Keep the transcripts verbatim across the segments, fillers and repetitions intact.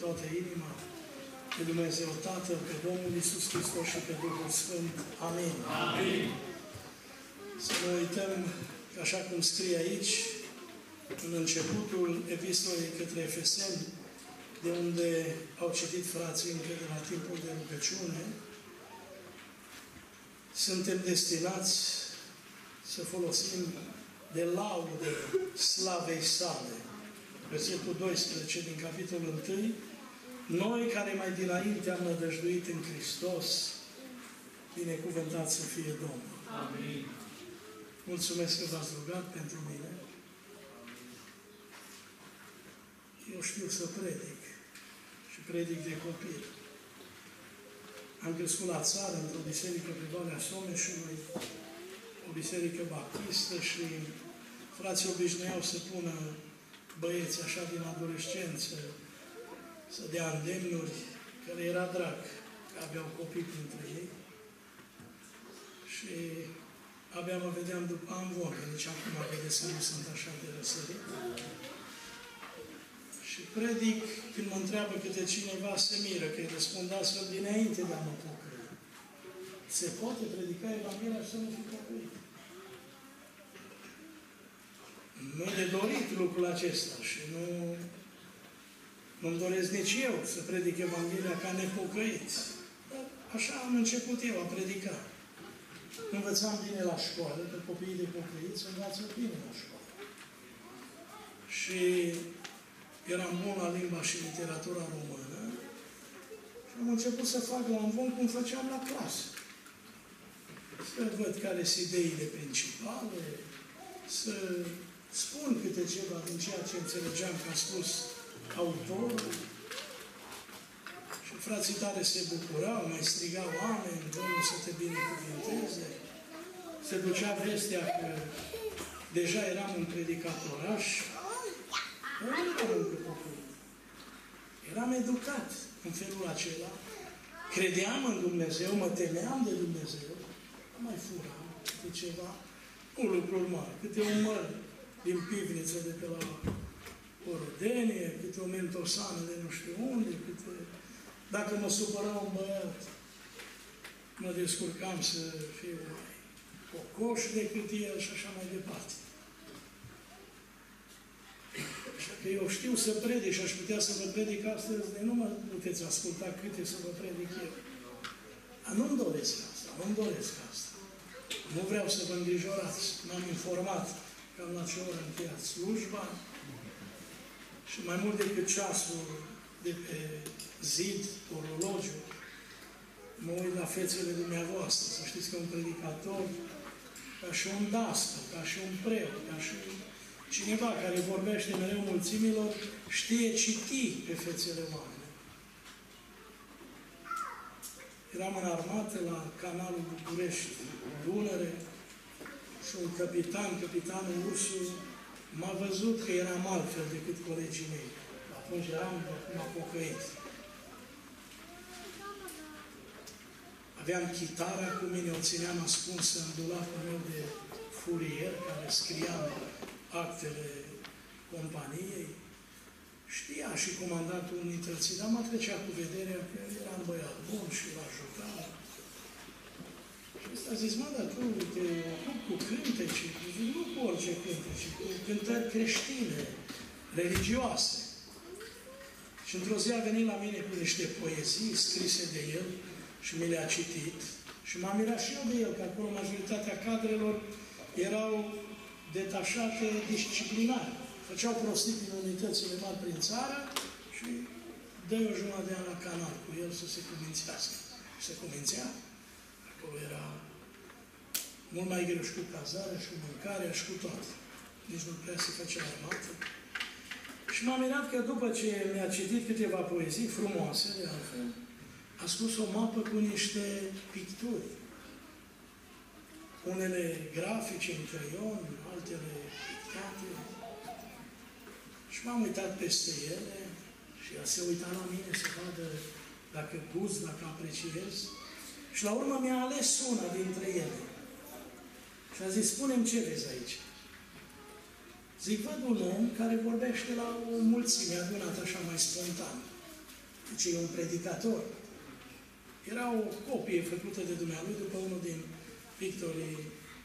toată inima pe Dumnezeu Tatăl, pe Domnul Iisus Hristos și pe Duhul Sfânt. Amin. Amin. Să nu uităm, așa cum scrie aici, în începutul epistolei către Efeseni, de unde au citit frații încă de la timpul de rugăciune, suntem destinați să folosim de laude slavei sale. Versetul doisprezece din capitolul unu. Noi care mai dinainte am nădăjduit în Hristos, binecuvântat să fie Domnul. Amin. Mulțumesc că v-ați rugat pentru mine. Eu știu să predic și predic de copil. Am crescut la țară, într-o biserică pe Valea Someșului, o biserică baptistă, și frații obișnuiau să pună băieți așa din adolescență, să dea îndemnuri, care era drag, că aveau copii printre ei. Și abia mă vedeam după amvon, că nici acum vedeți că nu sunt așa de răsărit. Și predic, când mă întreabă câte cineva, se miră, că îi răspund astfel dinainte de a mă pocăi. Se poate predica Evanghelia și să nu fi pocăit. Nu e de dorit lucrul acesta și nu nu-mi doresc nici eu să predic Evanghelia ca nepocăit. Dar așa am început eu a predica. Învățam bine la școală, că copiii de pocăiți învață bine la școală. Și eram bun la limba și literatura română și am început să fac la învon cum făceam la clasă. Să văd care sunt ideile principale, să spun câte ceva din ceea ce înțelegeam că a spus autorul. Și frații tare se bucurau, mai strigau oameni, Domnul să te binecuvinteze. Se ducea vestea că deja eram un predicatoraș. Eu nu eram încă pocăit. Eram educat în felul acela. Credeam în Dumnezeu, mă temeam de Dumnezeu. Nu mai furam câte ceva. Nu lucruri mari, câte un măr din pivniță de pe la Orădenie, câte o mentosană de nu știu unde, câte... Dacă mă supăra un băiat, mă descurcam să fiu mai cocoș decât el și așa mai departe. Așa că eu știu să predic și aș putea să vă predic astăzi, de nu mă puteți asculta câte să vă predic eu. Dar nu-mi doresc asta, nu-mi doresc asta. Nu vreau să vă îngrijorați. M-am informat cam la ce oră încheiat slujba și mai mult decât ceasul de pe zid, orologiu, mă uit la fețele dumneavoastră. Să știți că un predicator, ca și un dascăl, ca și un preot, ca și cineva care vorbește mereu mulțimilor, știe citi pe fețele oamenilor. Eram în armată la canalul București, Dunăre, și un capitan, capitanul Ursu, m-a văzut că eram altfel decât colegii mei. Atunci eram acum pocăit. Aveam chitara cu mine, o țineam ascunsă în dulapul meu de furier, care scriam actele companiei. Știa și comandantul unității, dar mă trecea cu vederea că eram băiat bun și l-a jucat. Și ăsta a zis, mă, dar tu te ocupi cu cânteci, nu cu orice cânteci, cu cântări creștine, religioase. Și într-o zi a venit la mine cu niște poezii scrise de el și mi le-a citit. Și m-am mirat și eu de el, că acolo majoritatea cadrelor erau detașate disciplinare. Făceau prostii din unitățile mari prin țară și dă o jumătate de an la canal cu el să se cumințească. Și se cumințea. Acolo era mult mai greu și cu cazarea, și cu mâncarea, și cu toate. Nici nu prea se făcea armată. Și m-am mirat că după ce mi-a citit câteva poezii frumoase, de altfel, a scos o mapă cu niște picturi. Unele grafice în creion, altele pictate. Și m-am uitat peste ele și el se uita la mine să vadă dacă gust, dacă apreciez. Și la urmă mi-a ales una dintre ele. Și a zis, spune-mi ce vezi aici. Zic, văd un om care vorbește la o mulțime adunată așa mai spontan. Deci e un predicator. Era o copie făcută de dumnealui după unul din pictorii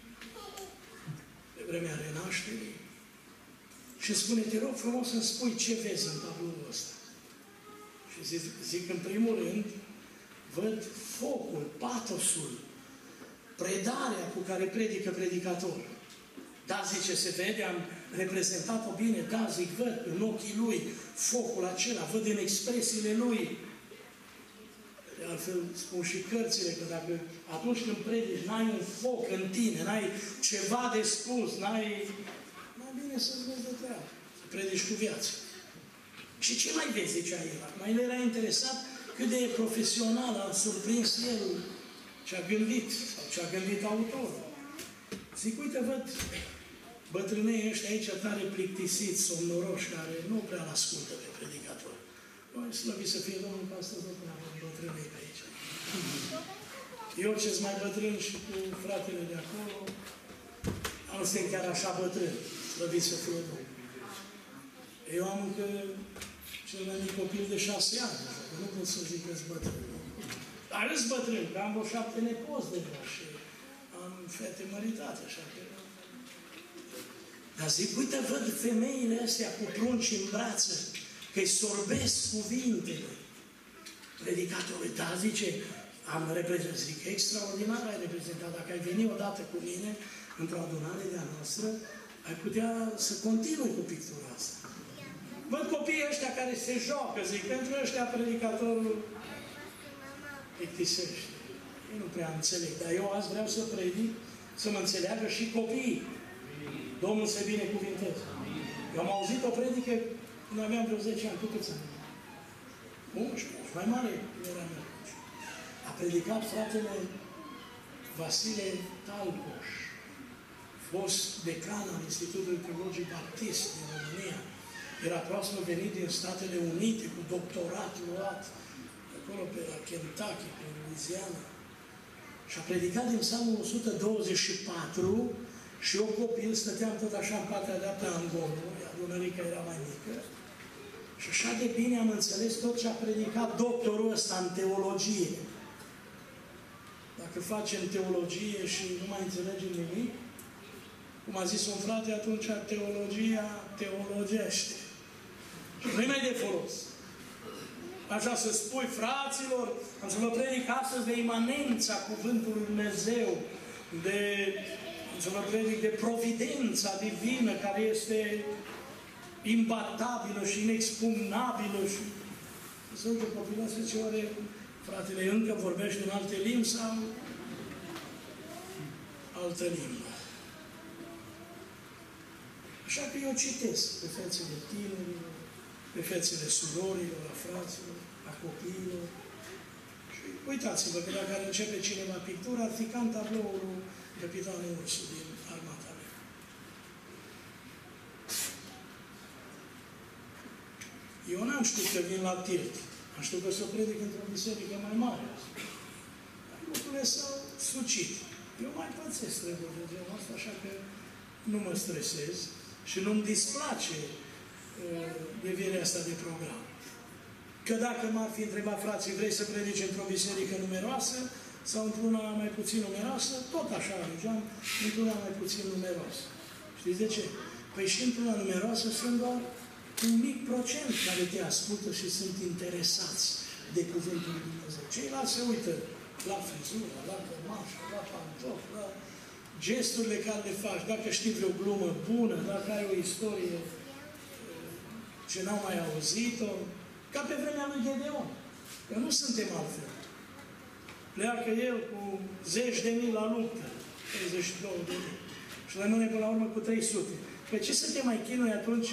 de vremea renașterii. Și spune, te rog frumos să-mi spui ce vezi în tabloul ăsta. Și zic, zic, în primul rând, văd focul, patosul, predarea cu care predică predicatorul. Da, zice, se vede, am reprezentat-o bine, da, zic, văd în ochii lui focul acela, văd în expresiile lui. De altfel, spun și cărțile, că dacă atunci când predici, n-ai un foc în tine, n-ai ceva de spus, n-ai... Mai bine să-ți vezi de treabă, să predici cu viață. Și ce mai vezi, zicea el? Mai el era interesat cât de profesional a surprins el ce-a gândit, sau ce-a gândit autorul. Zic, uite, văd bătrânei ăștia aici tare plictisiți, somnoroși, care nu prea l-ascultă pe predicator. Noi, slăvit să fie Domnul, că astăzi nu prea avem bătrânei pe aici. Eu ce-s mai bătrân și cu fratele de acolo, nu suntem chiar așa bătrâni, slăvit să fie Domnul. Eu am încă cel mai mic copil de șase ani, că nu pot să zic că-s bătrân. Dar îs bătrân, că am vreo șapte nepoți deja și am fete măritate, așa că... Dar zic, uite, văd femeile astea cu prunci în brață, că-i sorbesc cuvintele. Predicatorul, da, zice, am reprezentat, zic, extraordinar ai reprezentat. Dacă ai venit odată cu mine într-o adunare de-a noastră, ai putea să continui cu pictura asta. Văd copiii ăștia care se joacă, zic, pentru ăștia predicatorul plictisește. Eu nu prea înțeleg, dar eu azi vreau să predic, să mă înțeleagă și copiii. Domnul să binecuvinteze. Eu am auzit o predică când aveam vreo zece ani, cu câți ani? unsprezece, mai mare era meu. A predicat fratele Vasile Talcoș, fost decan al Institutului Teologic Baptist din România. Era proaspăt venit din Statele Unite cu doctorat luat acolo pe la Kentucky, pe Louisiana. Și a predicat din Psalmul o sută douăzeci și patru și eu copil stăteam tot așa în partea dreaptă a angolului, adunărica era mai mică. Și așa de bine am înțeles tot ce a predicat doctorul ăsta în teologie. Dacă facem teologie și nu mai înțelegem nimic, cum a zis un frate, atunci teologia teologește. Și nu-i mai de folos. Așa să spui, fraților, am să vă predic astăzi de imanența Cuvântului Dumnezeu, de, am să vă predic de providența divină, care este imbatabilă și inexpugnabilă. Și să uite copilul ăsta ce ore fratele încă vorbește în alte limbi sau altă limbă. Așa că eu citesc pe fețele tinerilor, pe fețele surorilor, a fraților, a copiilor. Și uitați-vă că dacă ar începe cineva pictura, ar fi ca în tabloul capitanul Ursu din armata mea. Eu n-am știut că vin la tirt. Am știut că să o predic într-o biserică mai mare. Dar lucrurile s-au sucit. Eu mai pățesc treburi de genul ăsta, așa că nu mă stresez și nu-mi displace uh, devirea asta de program. Că dacă m-ar fi întrebat frații, vrei să predici într-o biserică numeroasă sau într-una mai puțin numeroasă, tot așa alegeam, într-una mai puțin numeroasă. Știți de ce? Păi și într-una numeroasă sunt doar un mic procent care te ascultă și sunt interesați de Cuvântul Lui Dumnezeu. Ceilalți se uită la frizură, la cămașă, la pantofi, la gesturile care le faci, dacă știi vreo glumă bună, dacă ai o istorie ce n-au mai auzit-o, ca pe vremea lui Gedeon. Că nu suntem altfel. Pleacă el cu zeci de mii la luptă, treizeci și două de mii, și rămâne până la urmă cu trei sute. Pe ce să te mai chinui atunci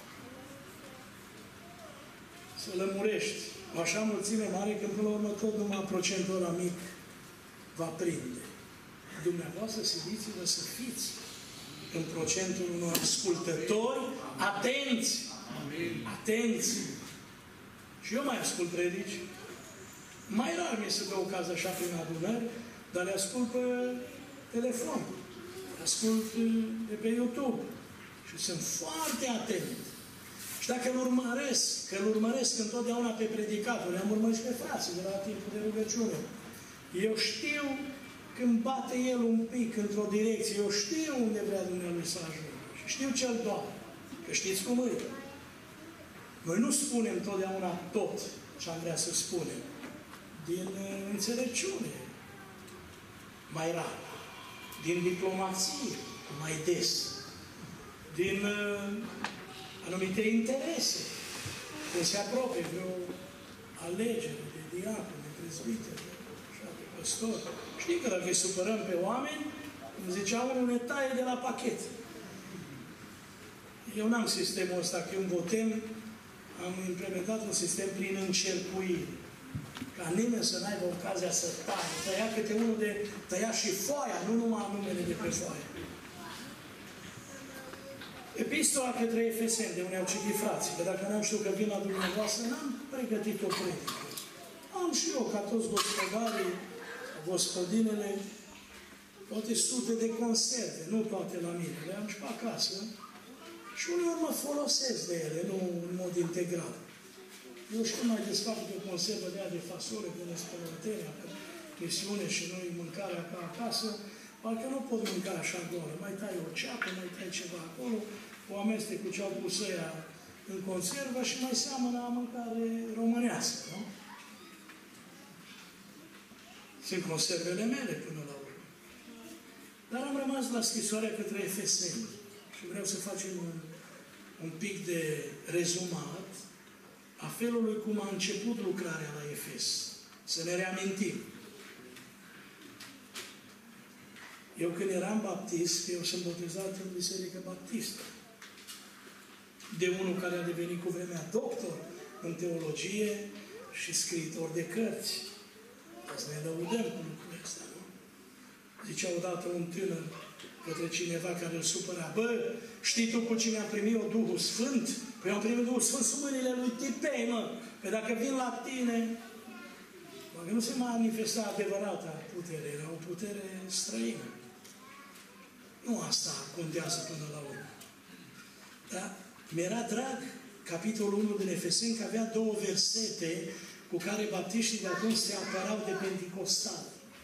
să lămurești o așa mulțime mare, când până la urmă tot numai procentul ăla mic va prinde. Dumneavoastră siliți-vă să fiți în procentul unor ascultători atenți. Atenți! Și eu mai ascult predici. Mai rar mi se dă ocazia așa prin adunări, dar le ascult pe telefon. Le ascult de pe YouTube. Și sunt foarte atent. Și Dacă îl urmăresc, că îl urmăresc întotdeauna pe predicator, le-am urmărit și pe frații de la timpul de rugăciune. Eu știu când bate el un pic într-o direcție, eu știu unde vrea Dumnezeu să ajungă. Și știu ce-l doare. Că știți cum e. Noi nu spunem totdeauna tot ce am vrea să spunem. Din uh, înțelepciune, mai rar. Din diplomație, mai des. Din uh, anumite interese. Când se apropie vreo alegere de diacon, de prezbiter, de, așa, de păstor. Știi că dacă îi supărăm pe oameni, cum zicea unul, ne taie de la pachet. Eu n-am sistemul ăsta. Când votem, am implementat un sistem prin încercuire. Ca nimeni să n-aibă ocazia să taie. Tăia câte unul de... Tăia și foaia, nu numai numele de pe foaie. Epistola către Efeseni, de unde au citit frații, că dacă n-am știut că vin la dumneavoastră, n-am pregătit o predică. Am și eu, ca toți gospodarii, gospodinele, toate sute de conserve, nu toate la mine, le am și pe acasă. Și uneori mă folosesc de ele, nu în mod integral. Eu știu mai desfac de o conservă de aia de fasole, de nespălătenia, că misiune și noi mâncarea ca acasă, parcă nu pot mânca așa goală. Mai tai o ceapă, mai tai ceva acolo, o amestec cu ce au pus ăia în conservă și mai seamănă a mâncare românească, nu? Sunt conservele mele până la urmă. Dar am rămas la scrisoarea către Efeseni. Și vreau să facem un, un pic de rezumat a felului cum a început lucrarea la Efes. Să ne reamintim. Eu când eram baptist, eu sunt botezat în Biserică Baptistă. De unul care a devenit cu vremea doctor în teologie și scriitor de cărți. Să ne lăudăm cu lucrurile astea, nu? Zicea odată un tânăr către cineva care îl supăra. Bă, știi tu cu cine am primit eu Duhul Sfânt? Păi am primit Duhul Sfânt sub mâinile lui Tipei, mă. Că dacă vin la tine, mă, nu se manifesta adevărata putere, era o putere străină. Nu asta contează până la urmă. Dar mi-era drag capitolul unu din Efeseni, că avea două versete cu care baptiștii de atunci se apărau de Pentecostal.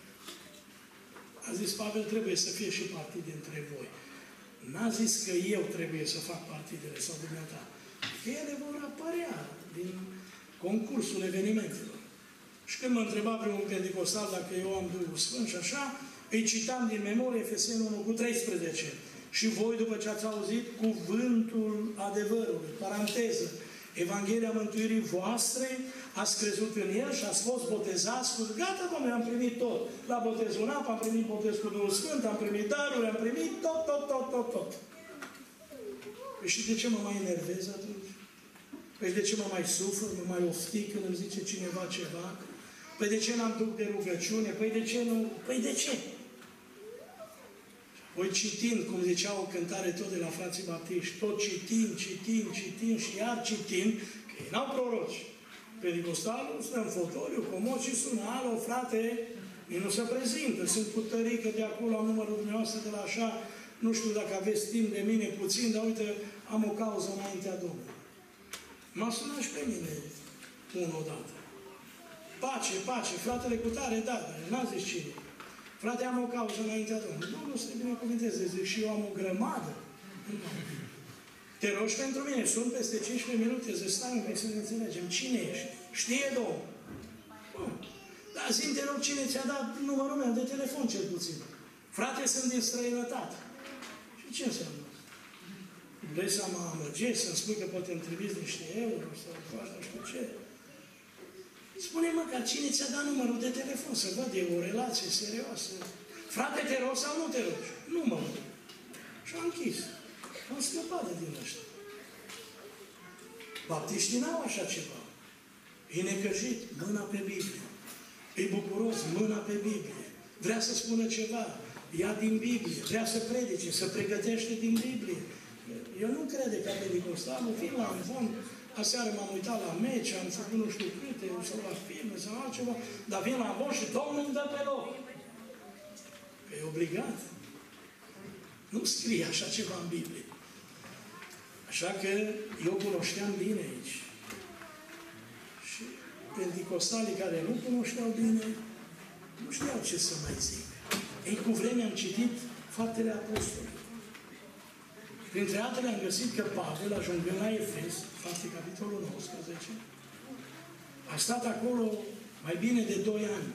A zis, Pavel, trebuie să fie și partide între voi. N-a zis că eu trebuie să fac partidele sau dumneata. Că ele vor apărea din concursul evenimentelor. Și când mă întreba pe un pentecostal dacă eu am Duhul Sfânt și așa, îi citam din memorie Efeseni unu cu treisprezece. Și voi, după ce ați auzit cuvântul adevărului, paranteză, Evanghelia mântuirii voastre, ați crezut în El și ați fost botezați cu... Gata, dom'le, am primit tot. La botezul în apă, am primit botez cu Duhul Sfânt, am primit daruri, am primit tot, tot, tot, tot, tot. Păi și de ce mă mai enervez atunci? Păi de ce mă mai sufăr, mă mai oftic când îmi zice cineva ceva? Păi de ce n-am duc de rugăciune? Păi de ce nu? Păi de ce? Voi citind, cum zicea o cântare tot de la frații baptiști, tot citind, citind, citind și iar citind, că ei n-au proroci. Pentecostalul stă în fotoliu, comod și sună, alo, frate, ei nu se prezintă, sunt cu tărică de acolo, am numărul dumneavoastră de la așa, nu știu dacă aveți timp de mine puțin, dar uite, am o cauză înaintea Domnului. M-a sunat și pe mine unul odată. Pace, pace, fratele cu tare, da, dar n-a zis cine. Frate, am o cauză înaintea Domnului. Domnul să te binecuvânteze, zic, și eu am o grămadă. Te rogi pentru mine, sunt peste cincisprezece minute, zic, stai un pic să ne înțelegem. Cine ești? Știe Domnul. Bun. Dar zi-mi, te rog, cine ți-a dat numărul meu de telefon, cel puțin? Frate, sunt din străinătate. Și ce înseamnă? Vrei să mă amăgești, să-mi spui că poate îmi trimiți niște euro sau faci nu știu ce? Spune-mă că cine ți-a dat numărul de telefon, să văd, e o relație serioasă. Frate, te rog sau nu te rogi? Nu mă rog. Și am închis. Am scăpat de din ăștia. Baptiștii n-au așa ceva. E necăjit, mâna pe Biblie. E bucuros, mâna pe Biblie. Vrea să spună ceva, ia din Biblie. Vrea să predice, să pregătește din Biblie. Eu nu crede că pentecostalul, fiind la învon, aseară m-am uitat la meci, am făcut nu știu câte, sau la filme, sau altceva, dar vin la învon și Domnul îmi dă pe loc. Că e obligat. Nu scrie așa ceva în Biblie. Așa că eu cunoșteam bine aici. Și penticostalii care nu cunoșteau bine, nu știau ce să mai zic. Ei, cu vremea am citit Faptele Apostolilor. Printre altele am găsit că Pavel, ajungând la Efes, Fapte, capitolul nouăsprezece, a stat acolo mai bine de doi ani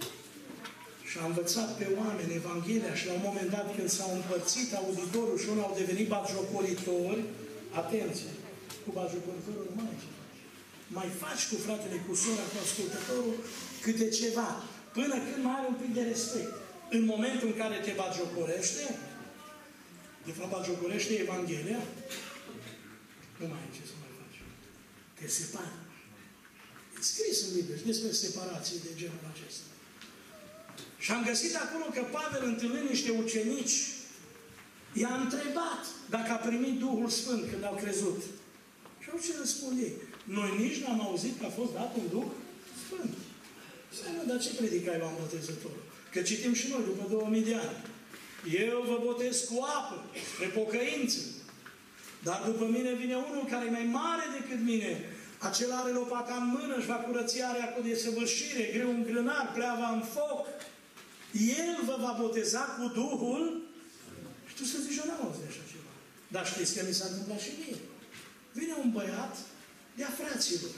și a învățat pe oameni Evanghelia și la un moment dat când s-au împărțit auditorul și unul au devenit batjocoritori, atenție, cu batjocoritorul nu mai ce faci. Mai faci cu fratele, cu sora, cu ascultătorul câte ceva, până când mai are un pic de respect. În momentul în care te batjocorește, de fapt batjocorește Evanghelia, nu mai ai ce să mai faci. Te separă. E scris în Biblie despre separații de genul acesta. Și am găsit acolo că Pavel, întâlnind niște ucenici, i-a întrebat dacă a primit Duhul Sfânt când au crezut. Și au ce răspund ei? Noi nici n-am auzit că a fost dat un Duh Sfânt. Stai, dar ce predicai Ioan Botezătorul? Că citim și noi după două mii de ani. Eu vă botez cu apă, spre pocăință. Dar după mine vine unul care e mai mare decât mine. Acela are lopaca în mână, își va curăți area cu desăvârșire, greu în grânar, pleava în foc. El vă va boteza cu Duhul. Și tu să zici, eu n-am auzit așa ceva. Dar știți că mi s-a întâmplat și mie. Vine un băiat de-a fraților,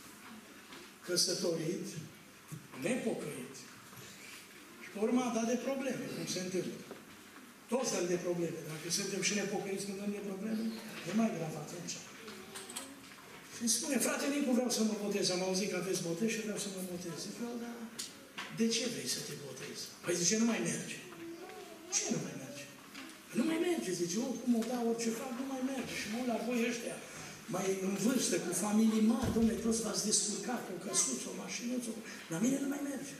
căsătorit, nepocăit. Și pe urmă a dat de probleme, cum se întâmplă. Toți dăm de probleme. Dacă suntem și nepocăiți când dăm de probleme, e mai grav atunci. Și îmi spune, frate Nicu, vreau să mă botez. Am auzit că aveți botez și vreau să mă botez. Zic, vreau, dar de ce vrei să te botezi? Păi zice, nu mai merge. Ce nu mai merge? Nu mai merge, zice, eu cum o dau, orice fac, nu mai merge. Și mă uit la voi ăștia, mai în vârstă, cu familii mari, dom'le, toți v-ați descurcat cu o căsuță, o mașinuță, la mine nu mai merge.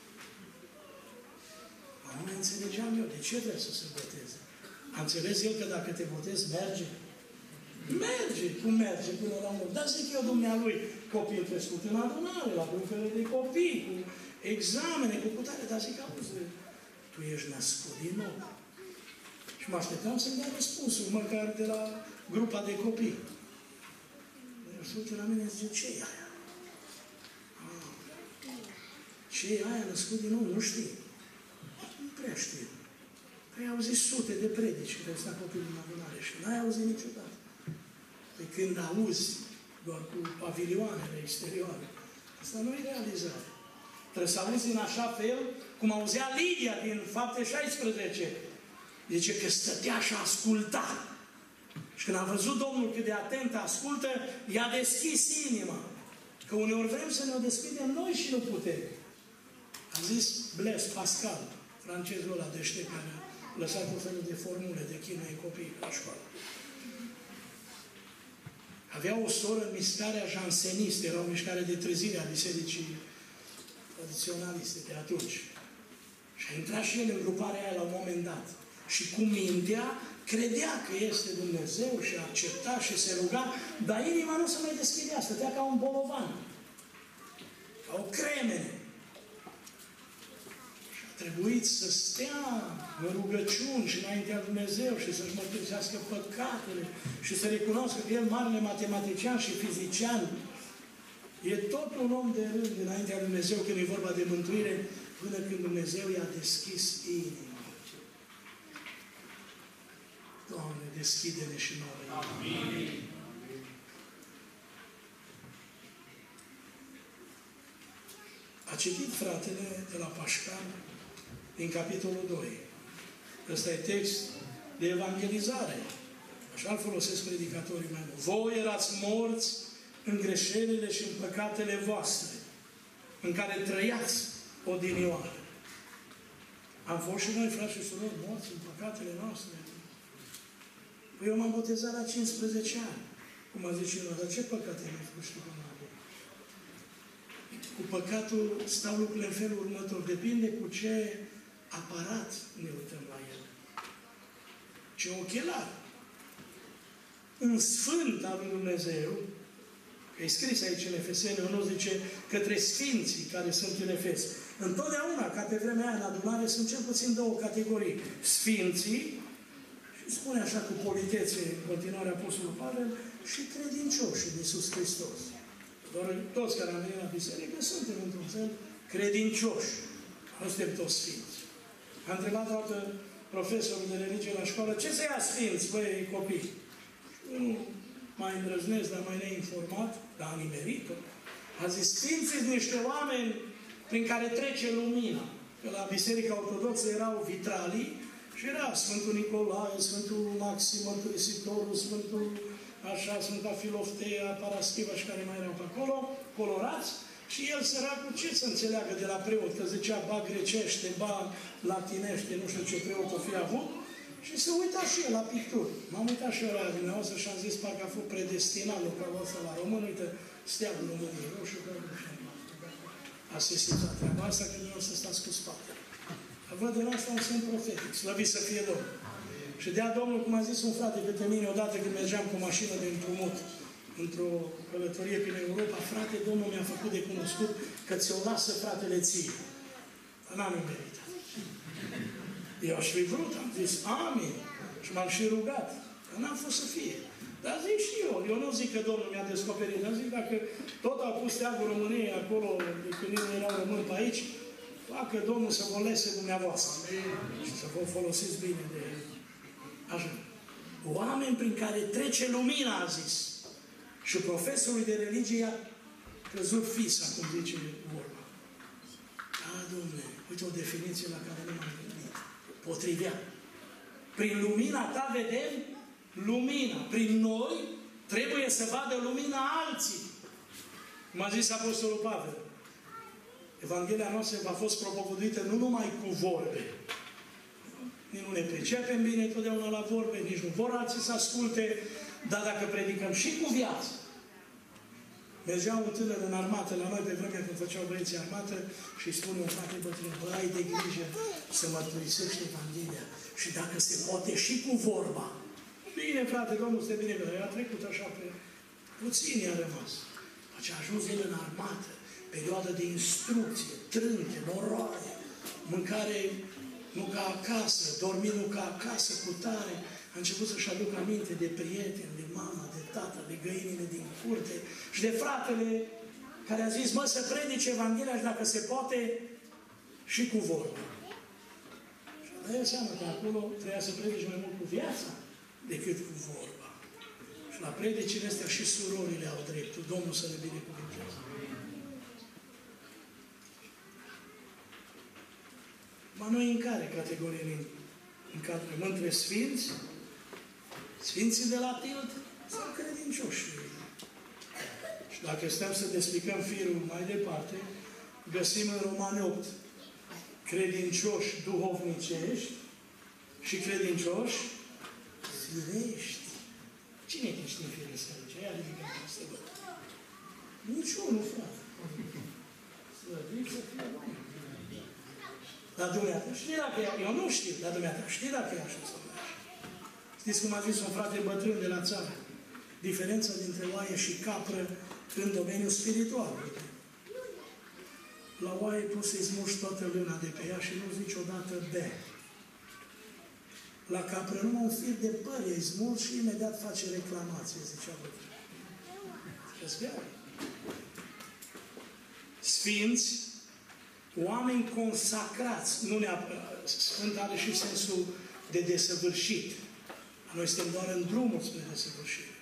Dar nu mai înțelegeam eu, de ce vrea să se boteze? A înțeles el că dacă te botezi, merge? Merge, cum merge până la urmă. Dar zic eu, dumnealui, copil crescut în adunare, la grupele de copii, cu examene, cu putare, dar zic, auzi, tu ești născut din nou. Și mă așteptam să-mi dea răspunsul, măcar de la grupa de copii. Dar se uită la mine și zice, ce e aia? Ah, ce e aia născut din nou? Nu știi. Nu prea știu. Ai auzit sute de predici când ai stat copilul în adunare și n-ai auzit niciodată. Păi când auzi doar cu pavilioanele exterioare, asta nu e realizare. Trebuie să auzi în așa fel cum auzea Lidia din Fapte șaisprezece. Zice că stătea și asculta. Și când a văzut Domnul cât de atent ascultă, i-a deschis inima. Că uneori vrem să ne o deschidem noi și nu putem. A zis Blaise Pascal, francezul ăla deștept, care a lăsat o felul de formule de chinuie copiii la școală. Avea o soră în mișcarea jansenistă, era o mișcare de trezire a bisericii tradiționaliste de atunci. Și a intrat și el în gruparea aia la un moment dat. Și cu mintea credea că este Dumnezeu și accepta și se ruga, dar inima nu se mai deschidea, stătea ca un bolovan. Ca o cremene. Și a trebuit să stea în rugăciuni și înaintea lui Dumnezeu și să-și mărturisească păcatele și să recunoască că el, marele matematician și fizician, e tot un om de rând înaintea lui Dumnezeu când e vorba de mântuire, până când Dumnezeu i-a deschis inima. Doamne, deschide-ne și nouă. Amin. A citit fratele de la Pașcan din capitolul doi. Ăsta e text de evangelizare. Așa îl folosesc predicatorii mai mult. Voi erați morți în greșelile și în păcatele voastre, în care trăiați odinioară. Am fost și noi, frați și surori, morți în păcatele noastre. Păi eu m-am botezat la cincisprezece ani. Cum a zis și eu, dar ce păcate mi-ai făcut și tu până acum? Cu păcatul stau lucrurile în felul următor. Depinde cu ce aparat ne uităm la el. Ce ochelar. Un sfânt al lui Dumnezeu, că e scris aici în Efeseni unu, zice către sfinții care sunt în Efes. Întotdeauna, ca pe vremea aia în adunare, sunt cel puțin două categorii. Sfinții spune așa cu politețe în continuare Apostolul Pavel, și credincioși în Iisus Hristos. Doar toți care am venit la biserică suntem într-un fel credincioși. Nu suntem toți sfinți. A întrebat o dată profesorul de religie la școală, ce să ia sfinți, băi, copii? Unul mai îndrăznesc, dar mai neinformat, dar a nimerit-o. A zis, sfinții sunt niște oameni prin care trece lumina. Că la Biserica Ortodoxă erau vitralii și era Sfântul Nicolae, Sfântul Maxim Mărturisitorul, Sfântul așa, Sfânta Filoftea, Paraschiva și care mai erau pe acolo, colorați, și el, săracul, ce să înțeleagă de la preot? Că zicea, ba grecește, ba latinește, nu știu ce preot o fi avut, și se uita și el la picturi. M-am uitat și eu la dumneavoastră și am zis, parcă a fost predestinat lucrul ăsta la român, uite, steagul României, roșu, că nu știu. A sesizat treaba asta, că nu o să stați cu spatele. Văd în asta un semn profetic, slăvit să fie Domnul. Și dea Domnul, cum a zis un frate către mine, odată când mergeam cu mașină de împrumut într-o călătorie prin Europa, frate, Domnul mi-a făcut de cunoscut că ți-o lasă fratele ție. Dar n-am meritat. Eu aș fi vrut, am zis, amin. Și m-am și rugat. Dar n-am fost să fie. Dar zic și eu. Eu nu zic că Domnul mi-a descoperit. Dar zic, dacă tot a pus steagul României acolo, de când nu erau români pe aici, facă Domnul să vă lese dumneavoastră. Și să vă folosiți bine de așa. Oameni prin care trece lumina, a zis. Și profesorul de religie a crezut fisa, cum zice vorba. Da, Dom'le, uite o definiție la care nu m-am gândit. Potrivea. Prin lumina ta vedem lumina. Prin noi trebuie să vadă lumina alții. Cum a zis Apostolul Pavel. Evanghelia noastră a fost propovăduită nu numai cu vorbe. Nici nu ne pricepem bine totdeauna la vorbe, nici nu vor alții să asculte, dar dacă predicăm și cu viață. Mergea un tânăr în armată la noi pe vremea când făceau băieții armată și îi spune un frate bătrân, bă, ai de grijă să mărturisești Evanghelia și dacă se poate și cu vorba. Bine, frate, Domnul este bine, dar a trecut așa pe puțin i-a rămas. Deci a ajuns el în armată, perioadă de instrucție, trânte, noroaie, mâncare nu ca acasă, dormi nu ca acasă, cu tare. A început să-și aducă aminte de prieteni, de mama, de tata, de găinile din curte și de fratele care a zis, mă, să predice Evanghelia și dacă se poate, și cu vorba. Și a dat seama că acolo trebuia să predici mai mult cu viața decât cu vorba. Și la predicile astea și surorile au dreptul. Domnul să le binecuvânteze. Ma noi în care categorie ne încadrăm? Între sfinți, sfinții de la Tilt sau credincioși? Și dacă stăm să despicăm firul mai departe, găsim în Romani opt credincioși duhovnicești și credincioși firești. Cine te știe firul să zice? Ia ridică să văd. Niciunul, frate. Slăvit să fie Domnul. Dar dumneata, știi dacă e, eu nu știu, dar dumneata, știi dacă e așa sau nu. Știți cum a zis un frate bătrân de la țară? Diferența dintre oaie și capră în domeniul spiritual. La oaie poți să-i smuși toată luna de pe ea și nu zici odată de. La capră numai un fir de păr i-ai smuls și imediat face reclamație, zicea bătrân. Ziceți, Sfinți, oameni consacrați, nu neapărat, Sfânt are și sensul de desăvârșit. Noi suntem doar în drumul spre desăvârșire.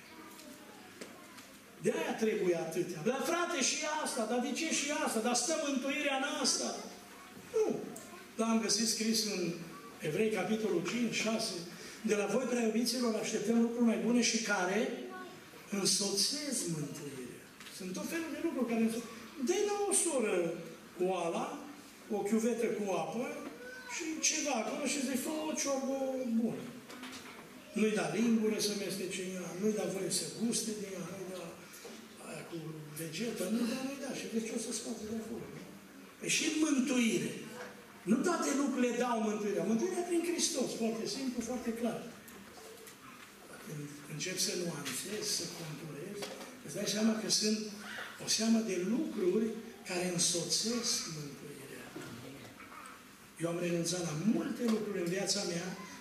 De aia trebuie atâtea. Dar frate, și asta, dar de ce și asta? Dar stă mântuirea în asta? Nu. Dar am găsit scris în Evrei, capitolul cinci, șase, de la voi, prea iubiților, așteptăm lucruri mai bune și care însoțesc mântuirea. Sunt tot felul de lucruri care însoțesc. Dă-i la o soră oala, o chiuvetă cu apă și ceva acolo și zic, fă o ciorbă bună. Nu-i da lingură să mestece în ea, nu-i da voie să guste din ea, nu-i da aia cu vegetă, nu-i da, nu-i da. Și vezi ce o să scoate de acolo. Păi și mântuire. Nu toate lucrurile dau mântuirea. Mântuirea prin Hristos, foarte simplu, foarte clar. Când începi să nuanțezi, să conturezi, îți dai seama că sunt o seamă de lucruri care însoțesc mântuirea. Eu am renunțat la multe lucruri în viața mea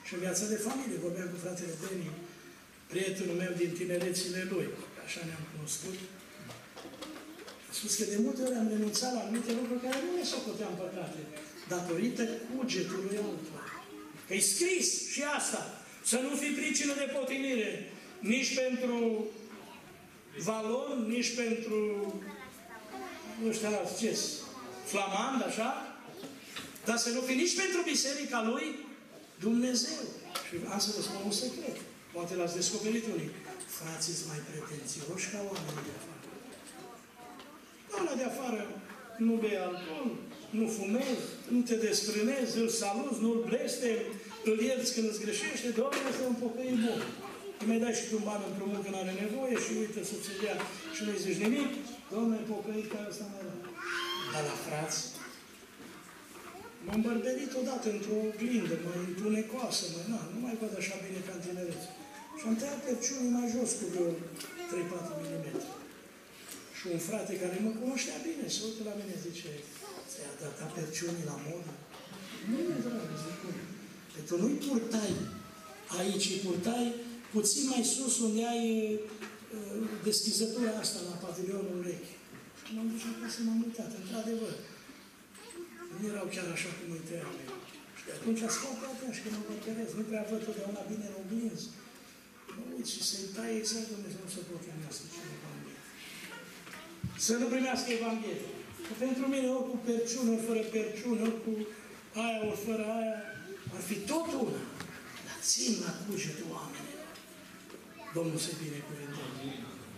Și în viața de familie, vorbeam cu fratele Deni, prietenul meu din tinerețile lui, așa ne-am cunoscut. A spus că de multe ori am renunțat la anumite lucruri care nu ne socoteam păcate, datorită cugetului altora. Că-i scris și asta, să nu fii pricină de potinire, nici pentru valon, nici pentru, nu știu ce, flamand, așa, dar să nu fii nici pentru biserica lui Dumnezeu. Și am să vă spun un secret. Poate l-ați descoperit unii. Frații sunt mai pretențioși ca oamenii de afară. Ăla de afară nu bei alcool, nu fumezi, nu te desfrânezi, îl saluți, nu-l blestemi, îl ierți când îți greșește, Doamne, asta e un pocăit bun. Îi mai dai și tu un ban împrumut când are nevoie și uite să ți dea și nu-i zici nimic, Doamne, e pocăit care ăsta mai rău. Dar la frați, m-am bărberit odată într-o oglindă, mai întunecoasă, mai, na, nu mai văd așa bine ca în tinerețe. Și am tăiat perciunii mai jos cu vreo trei patru milimetri. Și un frate care mă cunoștea bine, se uită la mine, zice, ți-ai adaptat perciunii la modă? Nu, dragă, zic, cum? Că tu nu-i purtai aici, îi purtai puțin mai sus, unde ai uh, deschizătura asta la pavilionul urechi. Și m-am dus acasă, m-am uitat, într-adevăr. Nu erau chiar așa cum îi trebuie. Și de atunci scot pe atunci când mă bătăresc. Nu prea văd totdeauna bine în oglinzi. Mă uit și să-i taie exact Dumnezeu nu se pot primească cine Evanghelie. Să nu primească Evanghelie. Că pentru mine, ori cu perciune, ori fără perciune, ori cu aia, ori fără aia, ar fi tot una. Dar țin la cugetul oamenilor. Domnul să binecuvânteze.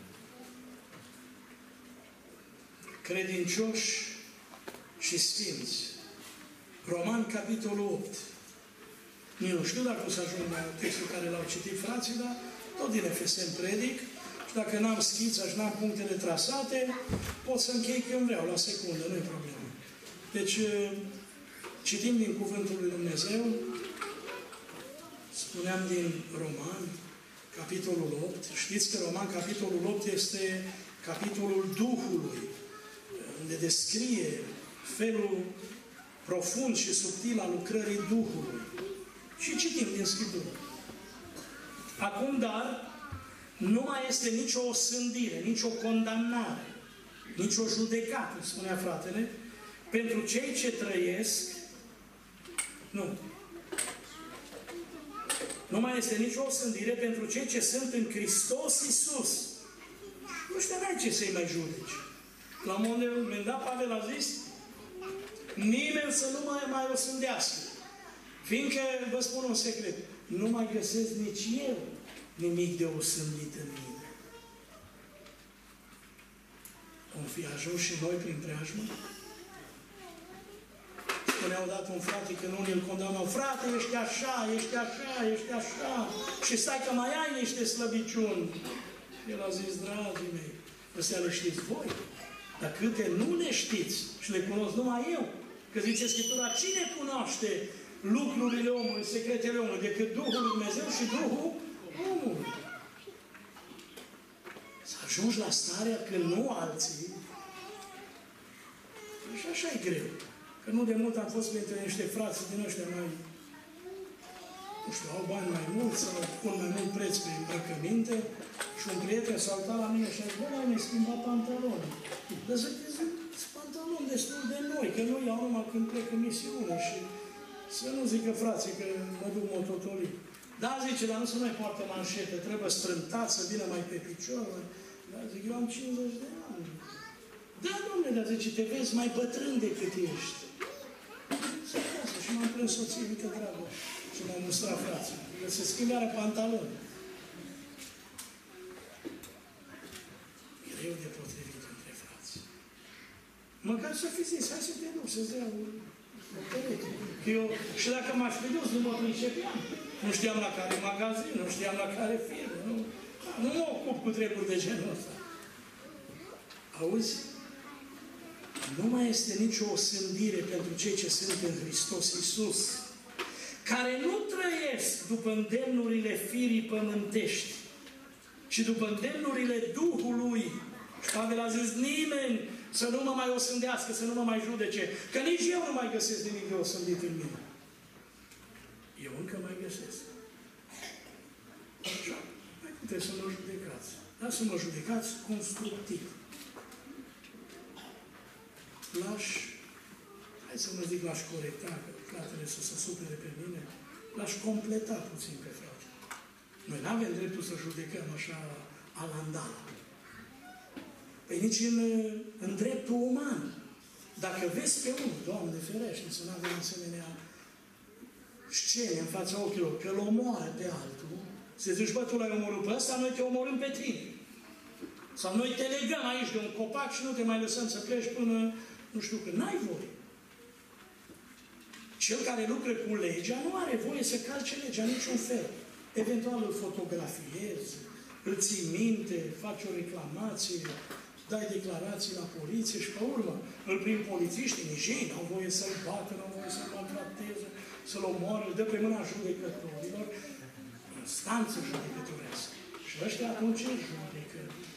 Credincioși și sfinți. Roman, capitolul opt. Eu nu știu dacă o să ajung la textul care l-au citit frații, dar tot din Efeseni predic. Și dacă n-am schița și n-am punctele trasate, pot să închei când vreau, la secundă, nu-i problemă. Deci, citim din Cuvântul lui Dumnezeu, spuneam din Roman, capitolul opt. Știți că Roman, capitolul opt, este capitolul Duhului, unde descrie felul profund și subtil al lucrării Duhului. Și citim din Scriptură. Acum, dar, nu mai este nicio osândire, nicio condamnare, nicio judecată, spunea fratele, pentru cei ce trăiesc. Nu. Nu mai este nicio osândire pentru cei ce sunt în Hristos Iisus. Nu știu, n-ai ce să-i mai judeci. La un moment dat, Pavel a zis, nimeni să nu mai, mai osândească. Fiindcă, vă spun un secret, nu mai găsesc nici eu nimic de osândit în mine. Vom fi ajuns și noi prin preajmă? Spunea odată un frate că nu îl condamnau. Frate, ești așa, ești așa, ești așa. Și stai că mai ai niște slăbiciuni. El a zis, dragii mei, ăstea le știți voi. Dar câte nu le știți și le cunosc numai eu. Că zice Scriptura, cine cunoaște lucrurile omului, secretele omului, decât Duhul lui Dumnezeu și Duhul omului? Să ajungi la starea când nu alții. Și așa e greu. Că nu de mult am fost printre niște frați din ăștia mai, nu știu, au bani mai mulți sau pun mai mult preț pe îmbrăcăminte și un prieten s-a uitat la mine și a zis, bă, dar mi-ai schimbat pantaloni. Dar să zic, pantaloni destul de noi, că nu iau numai când plec în misiune și să nu zică frații că mă duc mototolii. Da, zice, dar nu se mai poartă manșete, trebuie strântat să vină mai pe picior. Dar zic, eu am cincizeci de ani. Da, domnule, dar zice, te vezi mai bătrân decât ești. Să casă și m-am plâns soție, mică dragă. Și m-am mustrat frații. Că se schimbarea pantaloni. Greu de potrivit între frații. Măcar să fi zis, hai să te duc, să-ți dea o pereche. Că eu, și dacă m-aș fi dus, nu mă pricepeam. Nu știam la care magazin, nu știam la care firmă. Nu, nu mă ocup cu treburi de genul ăsta. Auzi? Nu mai este nicio osândire pentru cei ce sunt în Hristos Iisus, care nu trăiesc după îndemnurile firii pământești, ci după îndemnurile Duhului. Și Pavel a zis, nimeni să nu mă mai osândească, să nu mă mai judece, că nici eu nu mai găsesc nimic de osândit în mine. Eu încă mai găsesc. puteți să mă judecați. Dar să mă judecați constructiv. L-aș, hai să mă zic, l-aș corecta, că fratele să se supere pe mine, l-aș completa puțin pe frate. Noi nu avem dreptul să judecăm așa alandala. Păi nici în, în dreptul uman. Dacă vezi pe unul, Doamne ferește, să nu avem asemenea scene în fața ochilor, că îl omoară pe altul, să zici, bă, tu l-ai omorât pe ăsta, noi te omorâm pe tine. Sau noi te legăm aici de un copac și nu te mai lăsăm să pleci până, nu știu când, n-ai voie. Cel care lucră cu legea nu are voie să calce legea niciun fel. Eventual îl fotografiezi, îl ții minte, faci o reclamație, dai declarații la poliție și pe urmă îl prind polițiștii, nici ei n-au voie să-l bată, n-au voie să-l maltrateze, să-l omoară, îl dă pe mâna judecătorilor, instanță judecătorească. Și ăștia atunci îl judecă.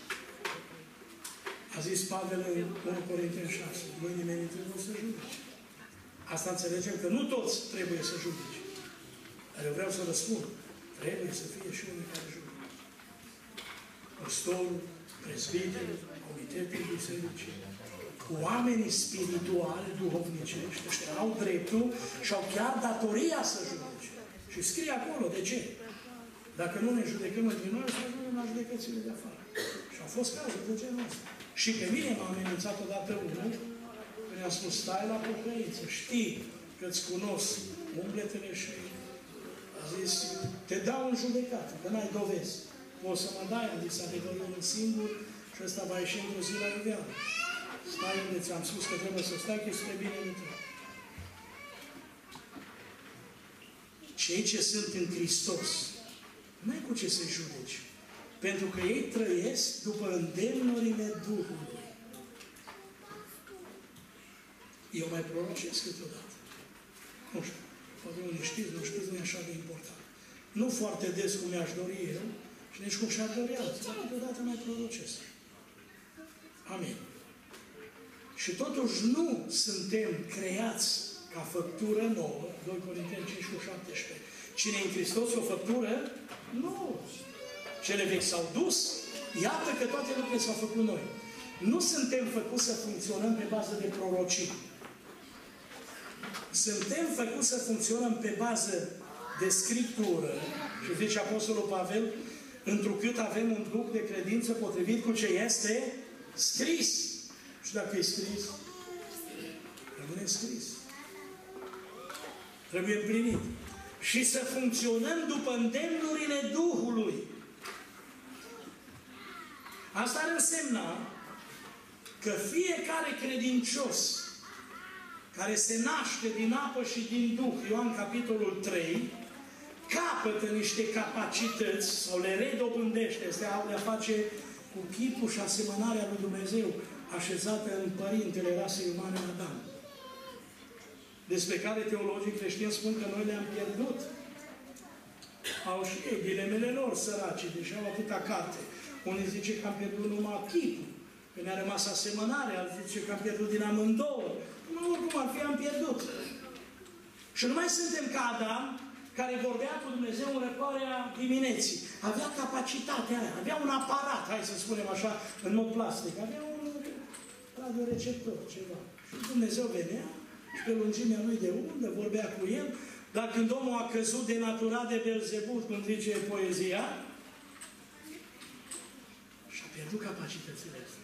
A zis Pavel în unu Corinteni șase, noi nimeni nu trebuie să judece. Asta înțelegem că nu toți trebuie să judece. Dar eu vreau să răspund. Trebuie să fie și unii care judecă. Păstorul, prezbiterul, comitetul bisericii, oamenii spirituali, duhovnicești, ăștia au dreptul și au chiar datoria să judece. Și scrie acolo, de ce? Dacă nu ne judecăm între noi, să ajungem la judecățile de afară. Și au fost cazuri de genul ăsta. Și pe mine m-a amenințat odată unul, când i-a spus, stai la pocăință, știi că-ți cunosc umbletele și a zis, te dau în judecată, că n-ai dovezi. O să mă dai, am zis, adevărul unul singur și ăsta va ieși într-o zi la iveală. Stai unde ți-am spus că trebuie să stai, că este bine în tău. Cei ce sunt în Hristos, n-ai cu ce să-i judeci. Pentru că ei trăiesc după îndemnurile Duhului. Eu mai prorocesc câteodată. Nu știu, poate unii știți, nu știți, nu e așa de important. Nu foarte des cum mi-aș dori eu și nici cum și-ar dori alții, dar câteodată mai prorocesc. Amin. Și totuși nu suntem creați ca făptură nouă, doi Corinteni cinci cu șaptesprezece. Cine e în Hristos o făptură? Nu. Cele vechi s-au dus, iată că toate lucrurile s-au făcut noi. Nu suntem făcuți să funcționăm pe bază de prorocii. Suntem făcuți să funcționăm pe bază de Scriptură. Și zice Apostolul Pavel, întrucât avem un duc de credință potrivit cu ce este scris. Și dacă e scris, rămâne scris. Trebuie împlinit. Și să funcționăm după îndemnurile Duhului. Asta ar însemna că fiecare credincios care se naște din apă și din Duh, Ioan capitolul trei, capătă niște capacități sau le redobândește, este a face cu chipul și asemănarea lui Dumnezeu așezată în părintele rasei umane Adam. Despre care teologii creștini spun că noi le-am pierdut. Au și ei dilemele lor, săracii, deși au atâta carte. Unii zice că am pierdut numai chipul, că ne-a rămas asemănare, alții zice că am pierdut din amândouă. Nu, oricum ar fi, am pierdut. Și nu mai suntem ca Adam, care vorbea cu Dumnezeu în răcoarea dimineții. Avea capacitatea aia, avea un aparat, hai să spunem așa, în mod plastic. Avea un radioreceptor, ceva. Și Dumnezeu venea și pe lungimea lui de undă vorbea cu el, dar când omul a căzut denaturat de Belzebul, cum zice poezia, și-a pierdut capacitățile astea.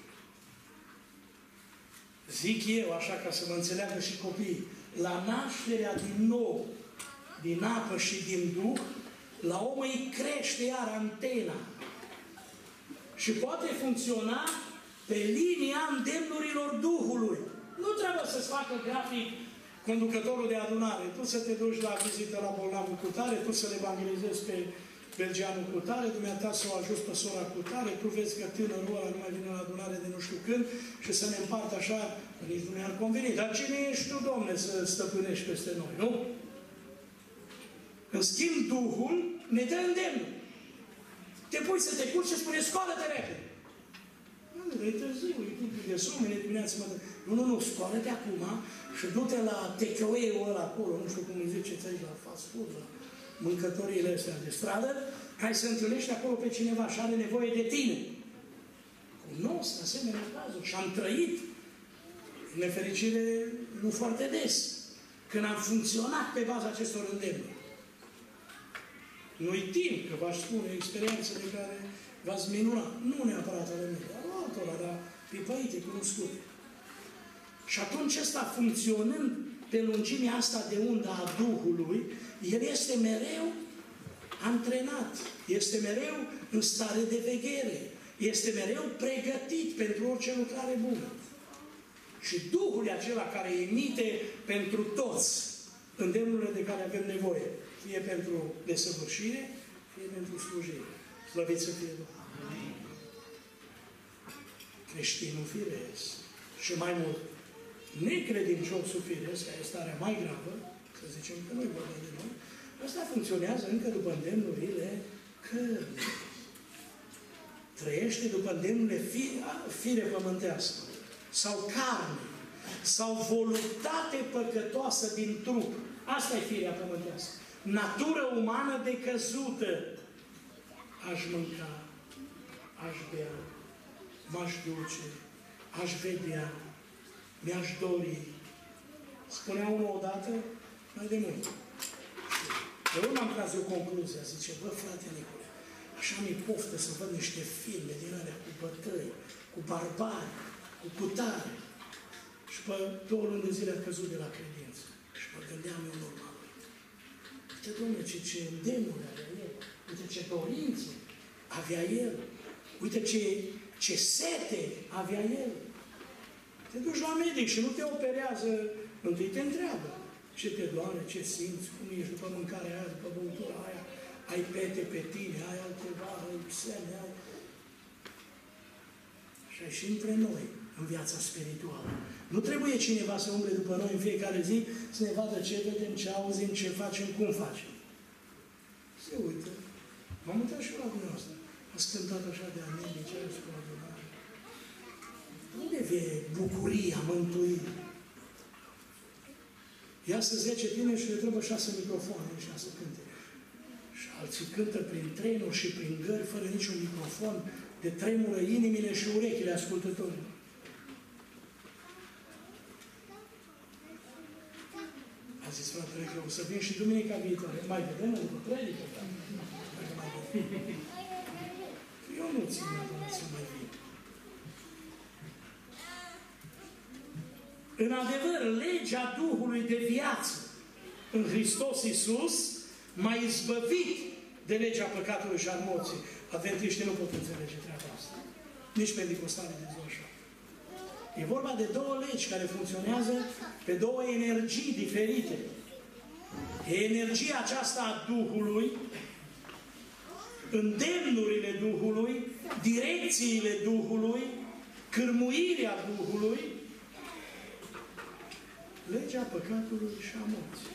Zic eu, așa ca să mă înțeleagă și copiii, la nașterea din nou, din apă și din Duh, la om îi crește iar antena. Și poate funcționa pe linia îndemnurilor Duhului. Nu trebuie să-ți facă grafic conducătorul de adunare. Tu să te duci la vizită la bolnavul cu tare, tu să le evangelizezi pe belgeanul cu tare, dumneata să o ajuți pe sora cu tare, tu vezi că tânărul ăla nu mai vine la adunare de nu știu când și să ne împartă așa, nici nu mi-ar conveni. Dar cine ești tu, Domne, să stăpânești peste noi, nu? În schimb, Duhul ne dă îndemnul. Te pui să te culci și spune, scoală-te repede. Nu, e târziu, e timpul de somn, mâine dimineață mă dă. Nu, nu, nu, scoală-te acum și du-te la takeaway-ul ăla acolo, nu știu cum îi ziceți aici, la fast food, la mâncătorile astea de stradă, hai să întâlnești acolo pe cineva și are nevoie de tine. Cunosc asemenea cazuri și am trăit, în nefericire, nu foarte des, când am funcționat pe baza acestor îndemnuri. Nu-i timp, că v-aș spune experiențe de care v-ați minunat. Nu neapărat ale mele, dar altora, dar pipăite, cunoscute. Și atunci ăsta, funcționând pe lungimea asta de undă a Duhului, el este mereu antrenat, este mereu în stare de veghere, este mereu pregătit pentru orice lucrare bună. Și Duhul e acela care emite pentru toți îndemnurile de care avem nevoie, fie pentru desăvârșire, fie pentru slujire. Slăvit să fie Duhul. Creștinul firesc și mai mult necredinciosul firesc, care este starea mai gravă, să zicem că nu-i vorba de noi, ăsta funcționează încă după îndemnurile cărnii. Trăiește după îndemnurile fire, fire pământească sau carne sau voluntate păcătoasă din trup. Asta e firea pământească. Natură umană decăzută. Aș mânca, aș bea, m-aș duce, aș vedea, mi-aș dori. Spunea unul odată, mai de mult. De urmă am tras o concluzie, zice, bă, frate Nicole, așa mi-e poftă să văd niște filme din alea cu bătăi, cu barbari, cu cutare. Și pe două luni de zile a căzut de la credință. Și mă gândeam eu normal. Uite, Doamne, ce, ce îndemnuri avea el. Uite, ce dorințe avea el. Uite, ce, ce sete avea el. Te duci la medic și nu te operează. Întâi te întreabă. Ce te doare, ce simți, cum ești după mâncarea aia, după băutura aia, ai pete pe tine, ai altceva, ai semne, ai... Și ai și între noi, în viața spirituală. Nu trebuie cineva să umble după noi în fiecare zi, să ne vadă ce vedem, ce auzim, ce facem, cum facem. Se uită. M-am uitat și eu la dumneavoastră. Ați cântat așa de amin, ce ați cu adunare. Unde vine bucuria, mântuirii? Iasă zece tineri și le trebuie șase microfoane și să cânte. Și alții cântă prin trenuri și prin gări, fără niciun microfon, de tremură inimile și urechile ascultătorilor. A zis fratele că o să vin și duminica viitoare. Mai vedem după predică? Eu nu țin neapărat să mai vin. În adevăr, legea Duhului de viață în Hristos Iisus m-a izbăvit de legea păcatului și a morții. Adventiștii nu pot înțelege treaba asta. Nici pentecostalii de ziua așa. E vorba de două legi care funcționează pe două energii diferite. E energia aceasta a Duhului, îndemnurile Duhului, direcțiile Duhului, cârmuirea Duhului, legea păcatului și a morții.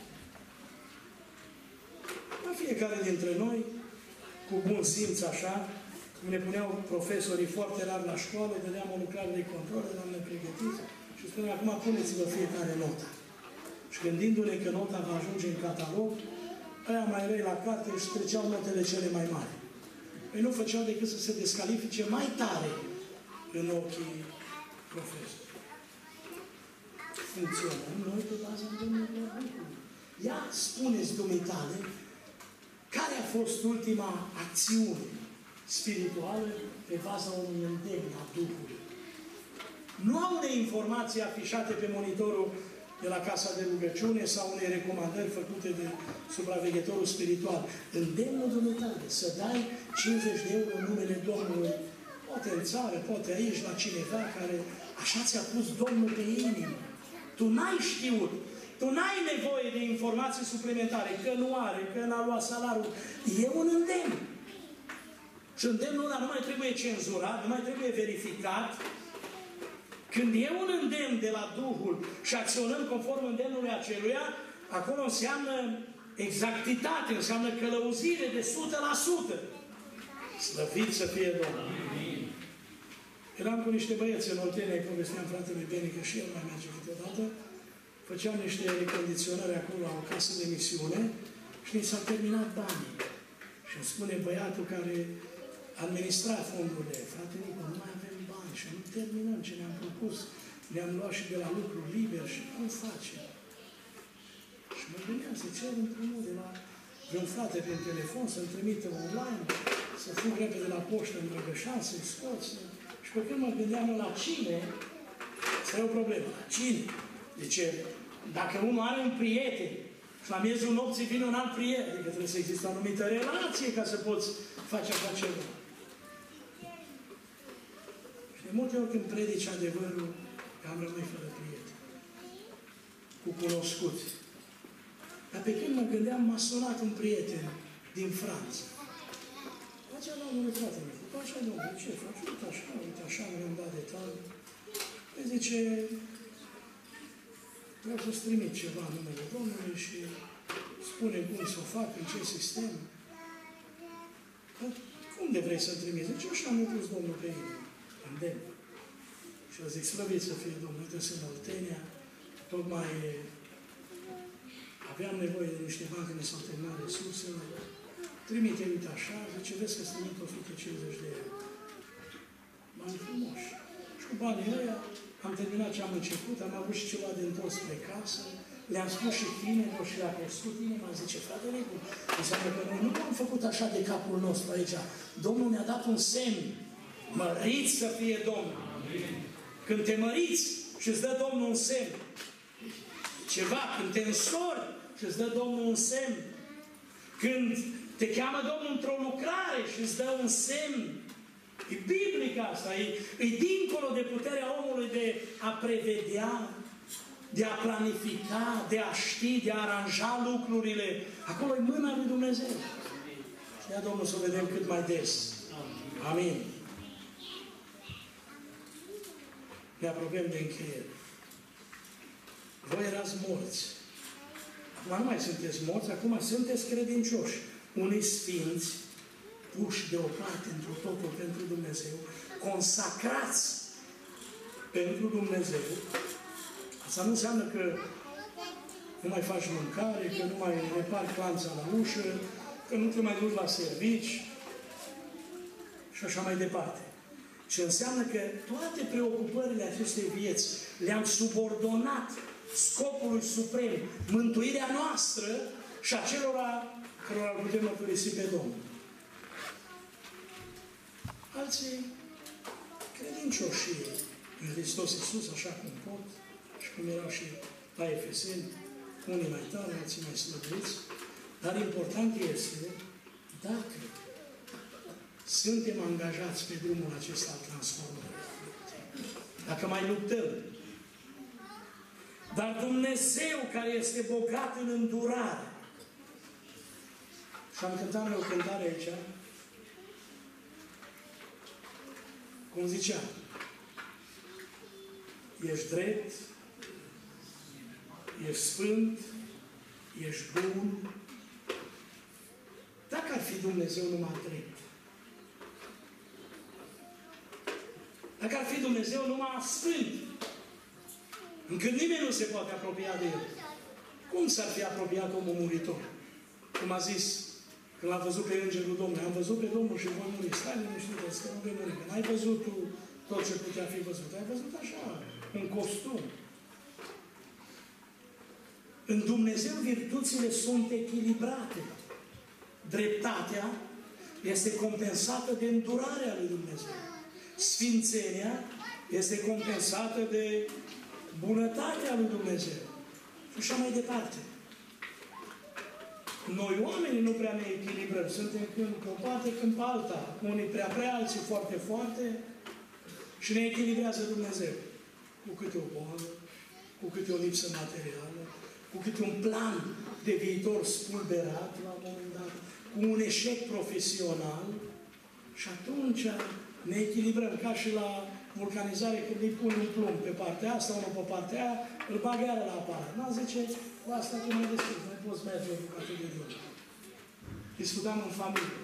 La fiecare dintre noi, cu bun simț așa, cum ne puneau profesorii foarte rar la școală, vedeam o lucrare de control, eram nepregătiți și spuneam, acum puneți-vă fiecare nota. Și gândindu-ne că nota va ajunge în catalog, aia mai răi la carte și treceau notele cele mai mari. Păi nu făceau decât să se descalifice mai tare în ochii profesorilor. Funcționăm noi pe baza îndemnurilor Duhului. Ia spuneți dumitale care a fost ultima acțiune spirituală pe baza unui îndemn a Duhului. Nu au unei informații afișate pe monitorul de la casa de rugăciune sau unei recomandări făcute de supraveghetorul spiritual. Îndemnul dumitale să dai cincizeci de euro în numele Domnului, poate în țară, poate aici, la cineva care așa ți-a pus Domnul pe inimă. Tu n-ai știut, tu n-ai nevoie de informații suplimentare, că nu are, că n-a luat salariul. E un îndemn. Și îndemnul ăla nu mai trebuie cenzurat, nu mai trebuie verificat. Când e un îndemn de la Duhul și acționăm conform îndemnului aceluia, acolo înseamnă exactitate, înseamnă călăuzire de o sută la sută. Slăvit să fie Domnul. Eram cu niște băieți în Oltenia, povesteam fratelui Beni că și el mai merge câteodată. Făceam niște recondiționări acolo la o casă de misiune și ni s-au terminat banii. Și îmi spune băiatul care administra fondurile, frate Nicu, nu mai avem bani și nu terminăm ce ne-am propus. Ne-am luat și de la lucru liber și cum facem? Și mă gândeam să cer împrumut de la vreun frate prin telefon, să-mi trimită online, să fug repede la poștă în Drăgășan, să-i scoți. Și pe când mă gândeam la cine, asta e o problemă. La cine? Deci, dacă unul are un prieten și la miezul nopții vine un alt prieten, adică trebuie să existe o anumită relație ca să poți face așa ceva. Și de multe ori când predici adevărul, că am rămâi fără prieteni, cu cunoscuți. Dar pe când mă gândeam, m-a sunat un prieten din Franța. Facea, domnule, frate, mi-a făcut așa, domnule, ce faci? Uite așa, uite așa, mi-am dat detalii. Păi zice, vreau să-ți trimit ceva în numele Domnului și spune cum să o fac, în ce sistem. Dar cum de vrei să-mi trimiți? Zice, așa mi-a pus Domnul pe inimă, îndemn. Și eu zic, slăvit să fie Domnul, uite, sunt în Oltenia, tocmai aveam nevoie de niște bani când ne s-au terminat resursele. Trimite, uite așa, zice, vezi că-ți trimit o sută cincizeci de euro. Bani frumoși. Și cu banii ăia am terminat ce am început, am avut și ceva de întors spre casă, le-am spus și tinerilor și le-a crescut inima, zice, frate Nicu, înseamnă că noi nu am făcut așa de capul nostru aici. Domnul ne-a dat un semn. Măriți să fie Domnul. Când te măriți și îți dă Domnul un semn, ceva, când te însori și îți dă Domnul un semn, când te cheamă Domnul într-o lucrare și îți dă un semn, e biblic asta, e, e dincolo de puterea omului de a prevedea, de a planifica, de a ști, de a aranja lucrurile. Acolo e mâna lui Dumnezeu. Și dea Domnul să o vedem cât mai des. Amin. Ne apropiem de încheiere. Voi erați morți. Acum nu mai sunteți morți, acum sunteți credincioși. Unii sfinți, puși deoparte într totul pentru Dumnezeu, consacrați pentru Dumnezeu. Asta nu înseamnă că nu mai faci mâncare, că nu mai repari clanța la ușă, că nu te mai duci la servici și așa mai departe. Ce înseamnă că toate preocupările acestei vieți le-am subordonat scopului suprem, mântuirea noastră și acelora cărora putem mărturisi pe Domnul. Alții credincioși în Hristos Iisus, așa cum pot, și cum erau și la Efeseni, unii mai tare, alții mai slăbuiți, dar important este dacă suntem angajați pe drumul acesta al transformării. Dacă mai luptăm. Dar Dumnezeu care este bogat în îndurare. Și am cântat noi o cântare aici, cum zicea, ești drept, ești sfânt, ești bun. Dacă ar fi Dumnezeu numai drept, dacă ar fi Dumnezeu numai sfânt, încât nimeni nu se poate apropia de El, cum s-ar fi apropiat omul muritor? Cum a zis, când l-a văzut pe Îngerul Domnului, am văzut pe Domnul și voi muri. Stai liniștiți, că nu vei muri. Că n-ai văzut tu tot ce putea fi văzut. Ai văzut așa, un costum. În Dumnezeu virtuțile sunt echilibrate. Dreptatea este compensată de îndurarea lui Dumnezeu. Sfințenia este compensată de bunătatea lui Dumnezeu. Și așa mai departe. Noi oamenii nu prea ne echilibrăm. Suntem când pe o parte, când pe alta. Unii prea prea, alții foarte, foarte. Și ne echilibrează Dumnezeu. Cu câte o boală, cu câte o lipsă materială, cu câte un plan de viitor spulberat la un moment dat, cu un eșec profesional. Și atunci ne echilibrăm ca și la vulcanizare, când îi pun un plumb pe partea asta, unul pe partea aia, îl bagă iară la aparat. Nu zice, cu asta tu mai destul, nu poți merge o bucată de drum. Discutam în familie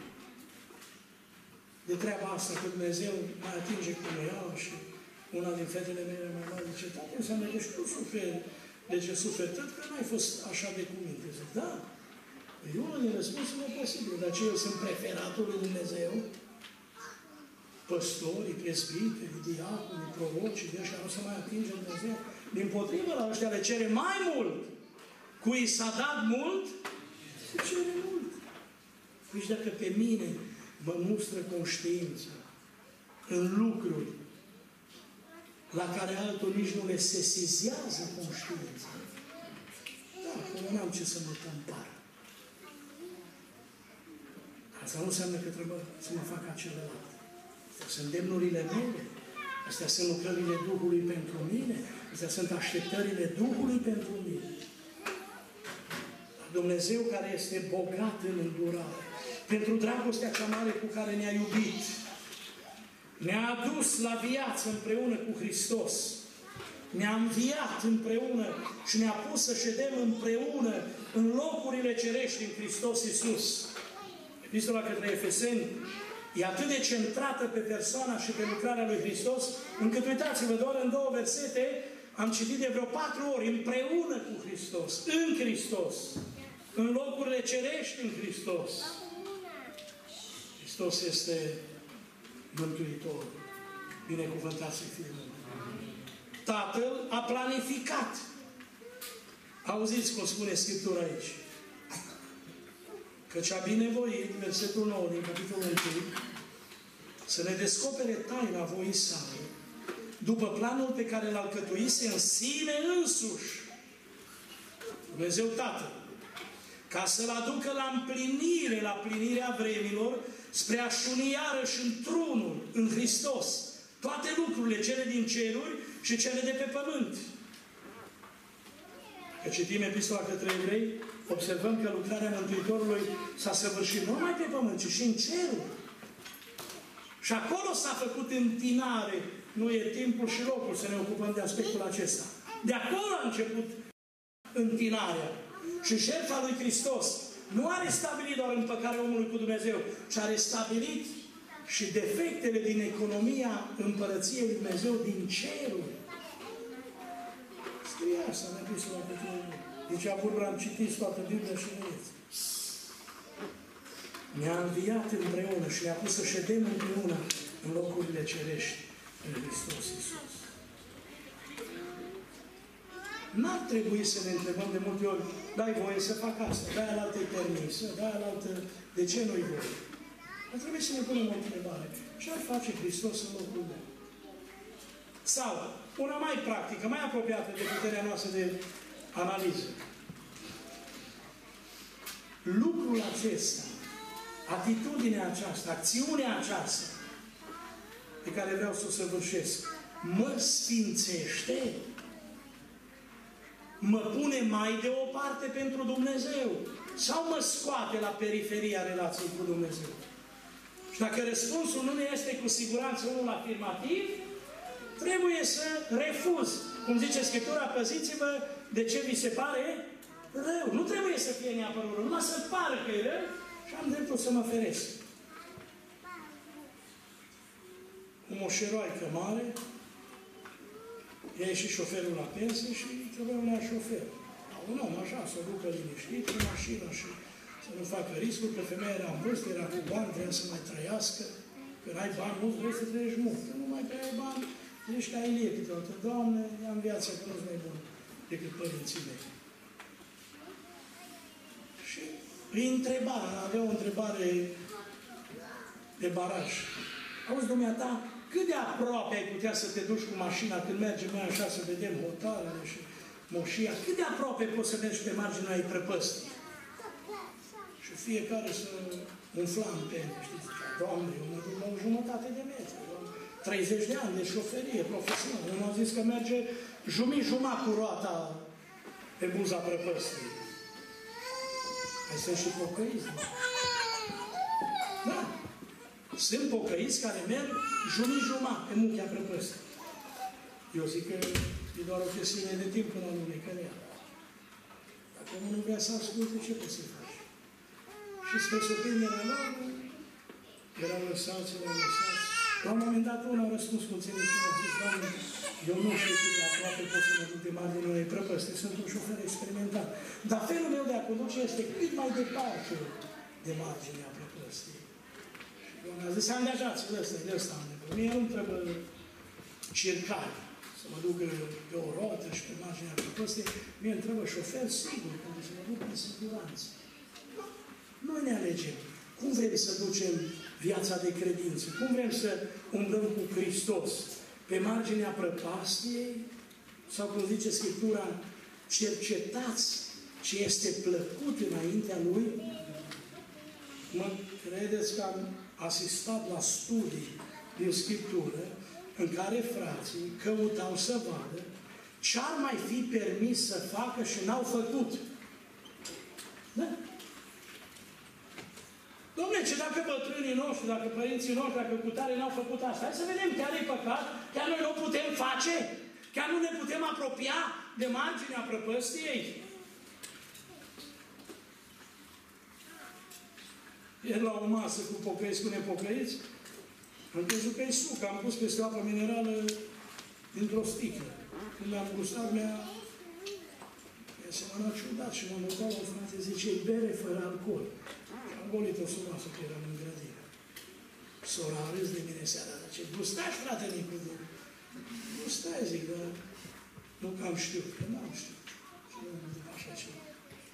de treaba asta, că Dumnezeu mai atinge cum iau și una din fetele mele mai mari zice, tati, înseamnă că și tu suferi. De ce suferi? Tot că n-ai fost așa de cuminte. Zic, da. E unul din răspunsurile posibile. De aceea eu sunt preferatul lui Dumnezeu. Păstorii, presbiterii, diaconii, prorocii, de ăștia nu se mai atinge Dumnezeu. Dimpotrivă, la ăștia le cere mai mult. Cui s-a dat mult, se cere mult. Deci dacă pe mine mă mustră conștiința în lucruri la care altul nici nu le sesizează conștiința, da, acum n-am ce să mă compar. Asta nu înseamnă că trebuie să mă fac celălalt. Astea sunt demnurile mele. Astea sunt lucrările Duhului pentru mine. Astea sunt așteptările Duhului pentru mine. Dumnezeu care este bogat în îndurare, pentru dragostea cea mare cu care ne-a iubit, ne-a adus la viață împreună cu Hristos, ne-a înviat împreună și ne-a pus să ședem împreună în locurile cerești în Hristos Iisus. Epistola către Efeseni e atât de centrată pe persoana și pe lucrarea lui Hristos, încât, uitați-vă, doar în două versete am citit de vreo patru ori, împreună cu Hristos, în Hristos, în locurile cerești în Hristos. Hristos este Mântuitor. Binecuvântat să fie numele. Tatăl a planificat. Auziți cum spune Scriptura aici. Căci a binevoit, versetul nouă din capitolul unu, să ne descopere taina voii sale, după planul pe care l-a alcătuise în sine însuși. Dumnezeu Tatăl, ca să-L aducă la împlinire, la plinirea vremilor, spre a-și uni iarăși într-unul, în Hristos, toate lucrurile, cele din ceruri și cele de pe pământ. Că citim Epistola către Evrei, observăm că lucrarea Mântuitorului s-a săvârșit nu numai pe pământ, ci și în ceruri. Și acolo s-a făcut întinare. Nu e timpul și locul să ne ocupăm de aspectul acesta. De acolo a început întinarea. Și jertfa lui Hristos nu are stabilit doar împăcarea omului cu Dumnezeu, ci are stabilit și defectele din economia împărăției lui Dumnezeu din ceruri. Scrie asta în Epistola către Evrei. Deci acum am citit toată Biblia și vedeți. Ne-a înviat împreună și ne-a pus să ședem împreună în locurile cerești în Hristos Iisus. N-ar trebui să ne întrebăm de multe ori, dai voie să fac asta, dai alaltă-i permis, dai alaltă, de ce nu-i voie? Ar trebui să ne punem o întrebare. Ce ar face Hristos în locul meu? Sau, una mai practică, mai apropiată de puterea noastră de analiză. Lucrul acesta, atitudinea aceasta, acțiunea aceasta, pe care vreau să o săvârșesc, mă sfințește? Mă pune mai deoparte pentru Dumnezeu? Sau mă scoate la periferia relației cu Dumnezeu? Și dacă răspunsul nu este cu siguranță unul afirmativ, trebuie să refuz. Cum zice Scriptura, păziți-vă de ce vi se pare rău. Nu trebuie să fie neapărat rău, numai să pară că e rău și am dreptul să mă feresc. O moșeroaică mare, ea și șoferul la pensie și trebuia un alt șofer. Un om așa, să ducă liniștit în mașină și să nu facă riscuri, că femeia era în vârstă, era cu bani, vrea să mai trăiască. Când ai bani mulți, vrei să trăiești mult. Când nu mai ai bani, zici ca Ilie câteodată. Doamne, am viața, că nu-s mai bun decât părinții mei. Și îi întreba, avea o întrebare de baraj. Auzi, dumneata, cât de aproape ai putea să te duci cu mașina când mergem noi așa să vedem hotarele și moșia? Cât de aproape poți să mergi pe marginea ei prăpăstii? Și fiecare să umfla în pene, știți? Doamne, eu mă duc la o jumătate de metru, treizeci de ani de șoferie profesională. Unul a zis că merge jumii-jumătate cu roata pe buza prăpăstii. Hai să și pocăiți. Da. Sunt pocăiți care merg jumii-jumătate pe muchea prăpăstii. Eu zic că e doar o chestiune de timp până nu ne cărea. Dacă omul nu vrea să asculte, ce poți să faci? Și spre surprinderea lor, erau lăsați, erau lăsați. La un moment dat, unul a răspuns cu înțelepciune, a zis, Doamne, eu nu știu cât de aproape pot să mă duc de marginea unei prăpăsti, sunt un șofer experimentat. Dar felul meu de a conduce este cât mai departe de marginea prăpăstii. Și Doamne a zis, angajați-l ăsta, de ăsta am nevoie. Mie nu trebuie circare, să mă duc pe o rotă și pe marginea prăpăstii. Mie îmi trebuie șofer sigur, pentru să mă duc în siguranță. Noi ne alegem. Cum vrem să ducem viața de credință? Cum vrem să umblăm cu Hristos? Pe marginea prăpastiei? Sau, cum zice Scriptura, cercetați ce este plăcut înaintea Lui? Mă credeți că am asistat la studii din Scriptură în care frații căutau să vadă ce ar mai fi permis să facă și n-au făcut. Da? Dom'le, ce dacă bătrânii noștri, dacă părinții noștri, dacă cutare n-au făcut asta, hai să vedem, chiar e păcat, chiar noi nu putem face, chiar nu ne putem apropia de marginea prăpăstiei. Ieri la o masă cu pocăiți, cu nepocăiți, am crezut că e suc, am pus peste o apă minerală dintr-o sticlă. Când am gustat, mi-a semănat ciudat și m-am uitat la o frate, zice, e bere fără alcool. Am golit-o suroasă, că eram în grădină. Sora a râs de mine seara, dar ce gustași, frate Nicu? Gustai, zic, dar nu că am știut, că n-am știut. Și nu am zis așa ceva.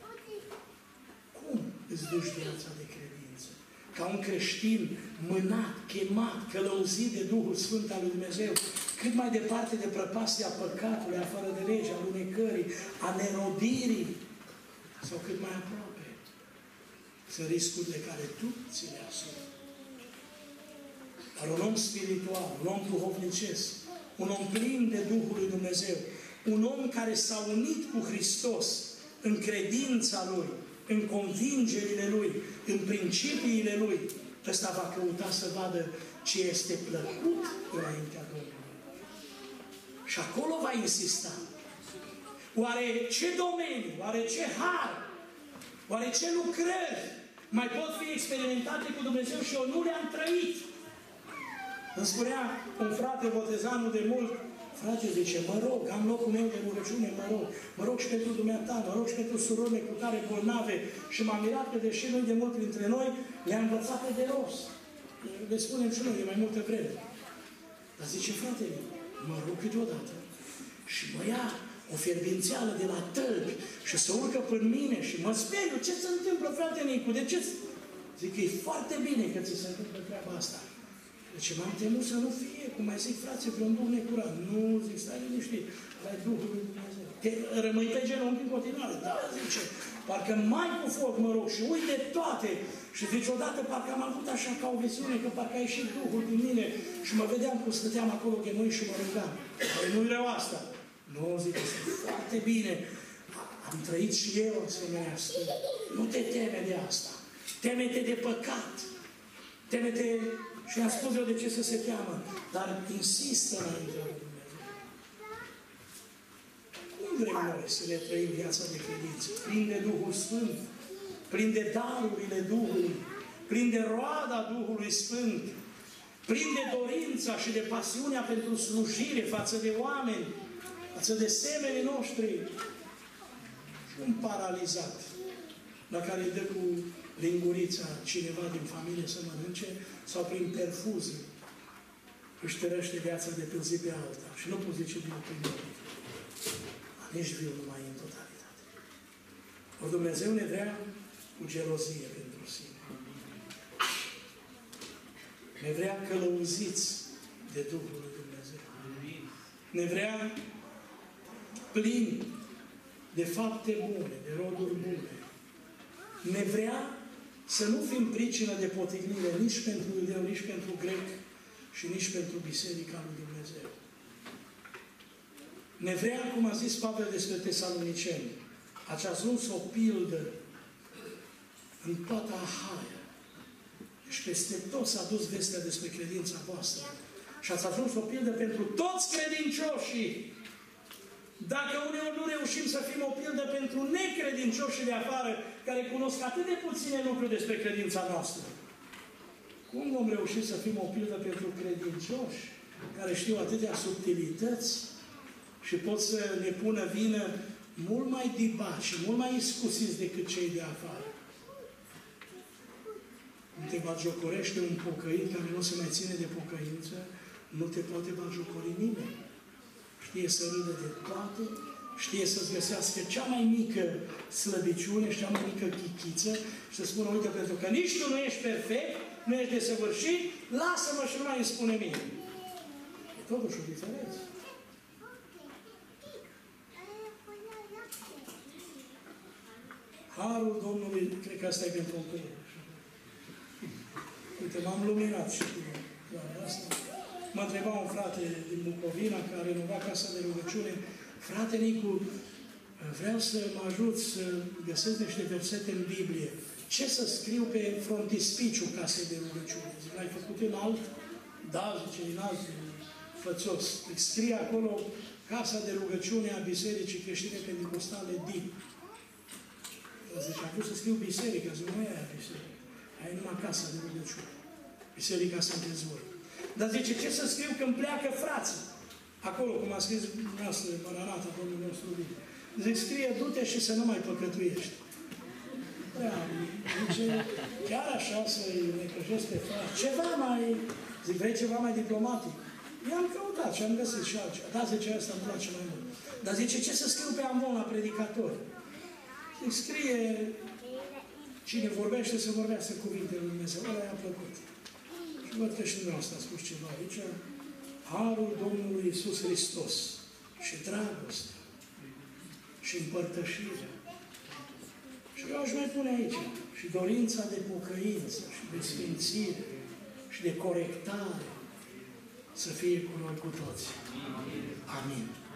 Cum îți duci viața de credință? Ca un creștin mânat, chemat, călăuzit de Duhul Sfânt al lui Dumnezeu, cât mai departe de prăpastia păcatului, a fără de lege, a lunecării, a nerodirii, sau cât mai aproape. Sunt riscurile care tu ți le asumi. Dar un om spiritual, un om duhovnicesc, un om plin de Duhul lui Dumnezeu, un om care s-a unit cu Hristos în credința Lui, în convingerile Lui, în principiile Lui, ăsta va căuta să vadă ce este plăcut înaintea Domnului. Și acolo va insista. Oare ce domenii, oare ce har, oare ce lucrări mai pot fi experimentate cu Dumnezeu și eu nu le-am trăit? Îmi spunea un frate botezanul de mult, frate, zice, mă rog, am locul meu de rugăciune, mă rog, mă rog și pentru dumneata, mă rog și pentru surorile cu care bolnave și m-am mirat că deși noi de mult printre noi le-am învățat de rost. Le spunem și noi de mai multă vreme. Dar zice, frate, mă rog câteodată și mă ia o fierbințeală de la tălpi și se urcă până mine și mă speriu. Ce se întâmplă, frate Nicu? De ce? Zic că e foarte bine că ți se întâmplă treaba asta. Deci m-am temut să nu fie, cum mai zic, frații, pe un Duh necurat. Nu, zic, stai liniștit, ai Duhul lui Dumnezeu. Te rămâi pe genunchi în continuare. Da, zice, parcă mai cu foc, mă rog, și uite toate. Și zice, odată parcă am avut așa ca o viziune, că parcă a ieșit Duhul din mine și mă vedeam cum stăteam acolo de noi și mă rugam. Păi nu-i rău asta. Nu, zic, este foarte bine. Am trăit și eu asemenea stări. Nu te teme de asta. Teme-te de păcat. Teme-te, și am spus eu de ce să se teamă, dar insistă înaintea lui Dumnezeu. Cum vrem noi să ne trăim viața de credință? Plin de Duhul Sfânt, plin de darurile Duhului, plin de roada Duhului Sfânt, plin de dorința și de pasiunea pentru slujire față de oameni, față de semenii noștri. Și un paralizat, la care îi dă cu lingurița cineva din familie să mănânce, sau prin perfuzii își tărăște viața de pe o zi pe alta. Și nu poți zice viu prin nimic. Nici viu numai în totalitate. O Dumnezeu ne vrea cu gelozie pentru sine. Ne vrea călăuziți de Duhul lui Dumnezeu. Ne vrea plini de fapte bune, de roduri bune. Ne vrea să nu fim pricină de potignire nici pentru iudeu, nici pentru grec și nici pentru Biserica lui Dumnezeu. Ne vrea, cum a zis Pavel despre Tesaloniceni, ați ajuns o pildă în toată Ahaia. Deci peste tot s-a dus vestea despre credința voastră. Și ați ajuns o pildă pentru toți credincioșii. Dacă uneori nu reușim să fim o pildă pentru necredincioșii de afară, care cunosc atât de puține lucruri despre credința noastră. Cum vom reuși să fim o pildă pentru credincioși, care știu atâtea subtilități și pot să ne pună vină mult mai dibaci și mult mai iscusiți decât cei de afară? Nu te batjocorește un pocăit care nu se mai ține de pocăință, nu te poate batjocori nimeni. Știe să râdă de toate, știe să-ți găsească cea mai mică slăbiciune și cea mai mică chichiță și să spună, uite, pentru că nici tu nu ești perfect, nu ești desăvârșit, lasă-mă și nu mai îmi spune mie. E totuși o diferență. Harul Domnului, cred că asta e pentru o părere. Uite, m-am luminat și cu asta. Mă întreba un frate din Bucovina care renova casa de rugăciune. Frate Nicu, vreau să mă ajut să găsesc niște versete în Biblie. Ce să scriu pe frontispiciul casei de rugăciune? Zic, l-ai făcut în alt? Da, zice, în alt fățos. Scrie acolo Casa de Rugăciune a Bisericii Creștine Pentecostale D I P. Zice, am vrut să scriu biserica, zic, nu e aia biserică. Aia e numai Casa de Rugăciune. Biserica Sfântul Zvor. Dar zice, ce să scriu când pleacă frații? Acolo, cum a scris noastră, Maranata, Domnul nostru Bine. Zic, scrie, du-te și să nu mai păcătuiești. Da, zice, chiar așa să-i necăjesc pe frați. Ceva mai, zic, vrei ceva mai diplomatic? I-am căutat și am găsit și altceva. Da, zice, asta îmi place mai mult. Dar zice, ce să scriu pe amvon la predicatori? Zic, scrie, cine vorbește, să vorbească cuvintele lui Dumnezeu. Ăla i-a plăcut. Și văd că și dumneavoastră a spus ceva aici. Harul Domnului Iisus Hristos și dragostea și împărtășirea. Și eu aș mai pune aici și dorința de pocăință și de sfințire și de corectare să fie cu noi cu toți. Amin.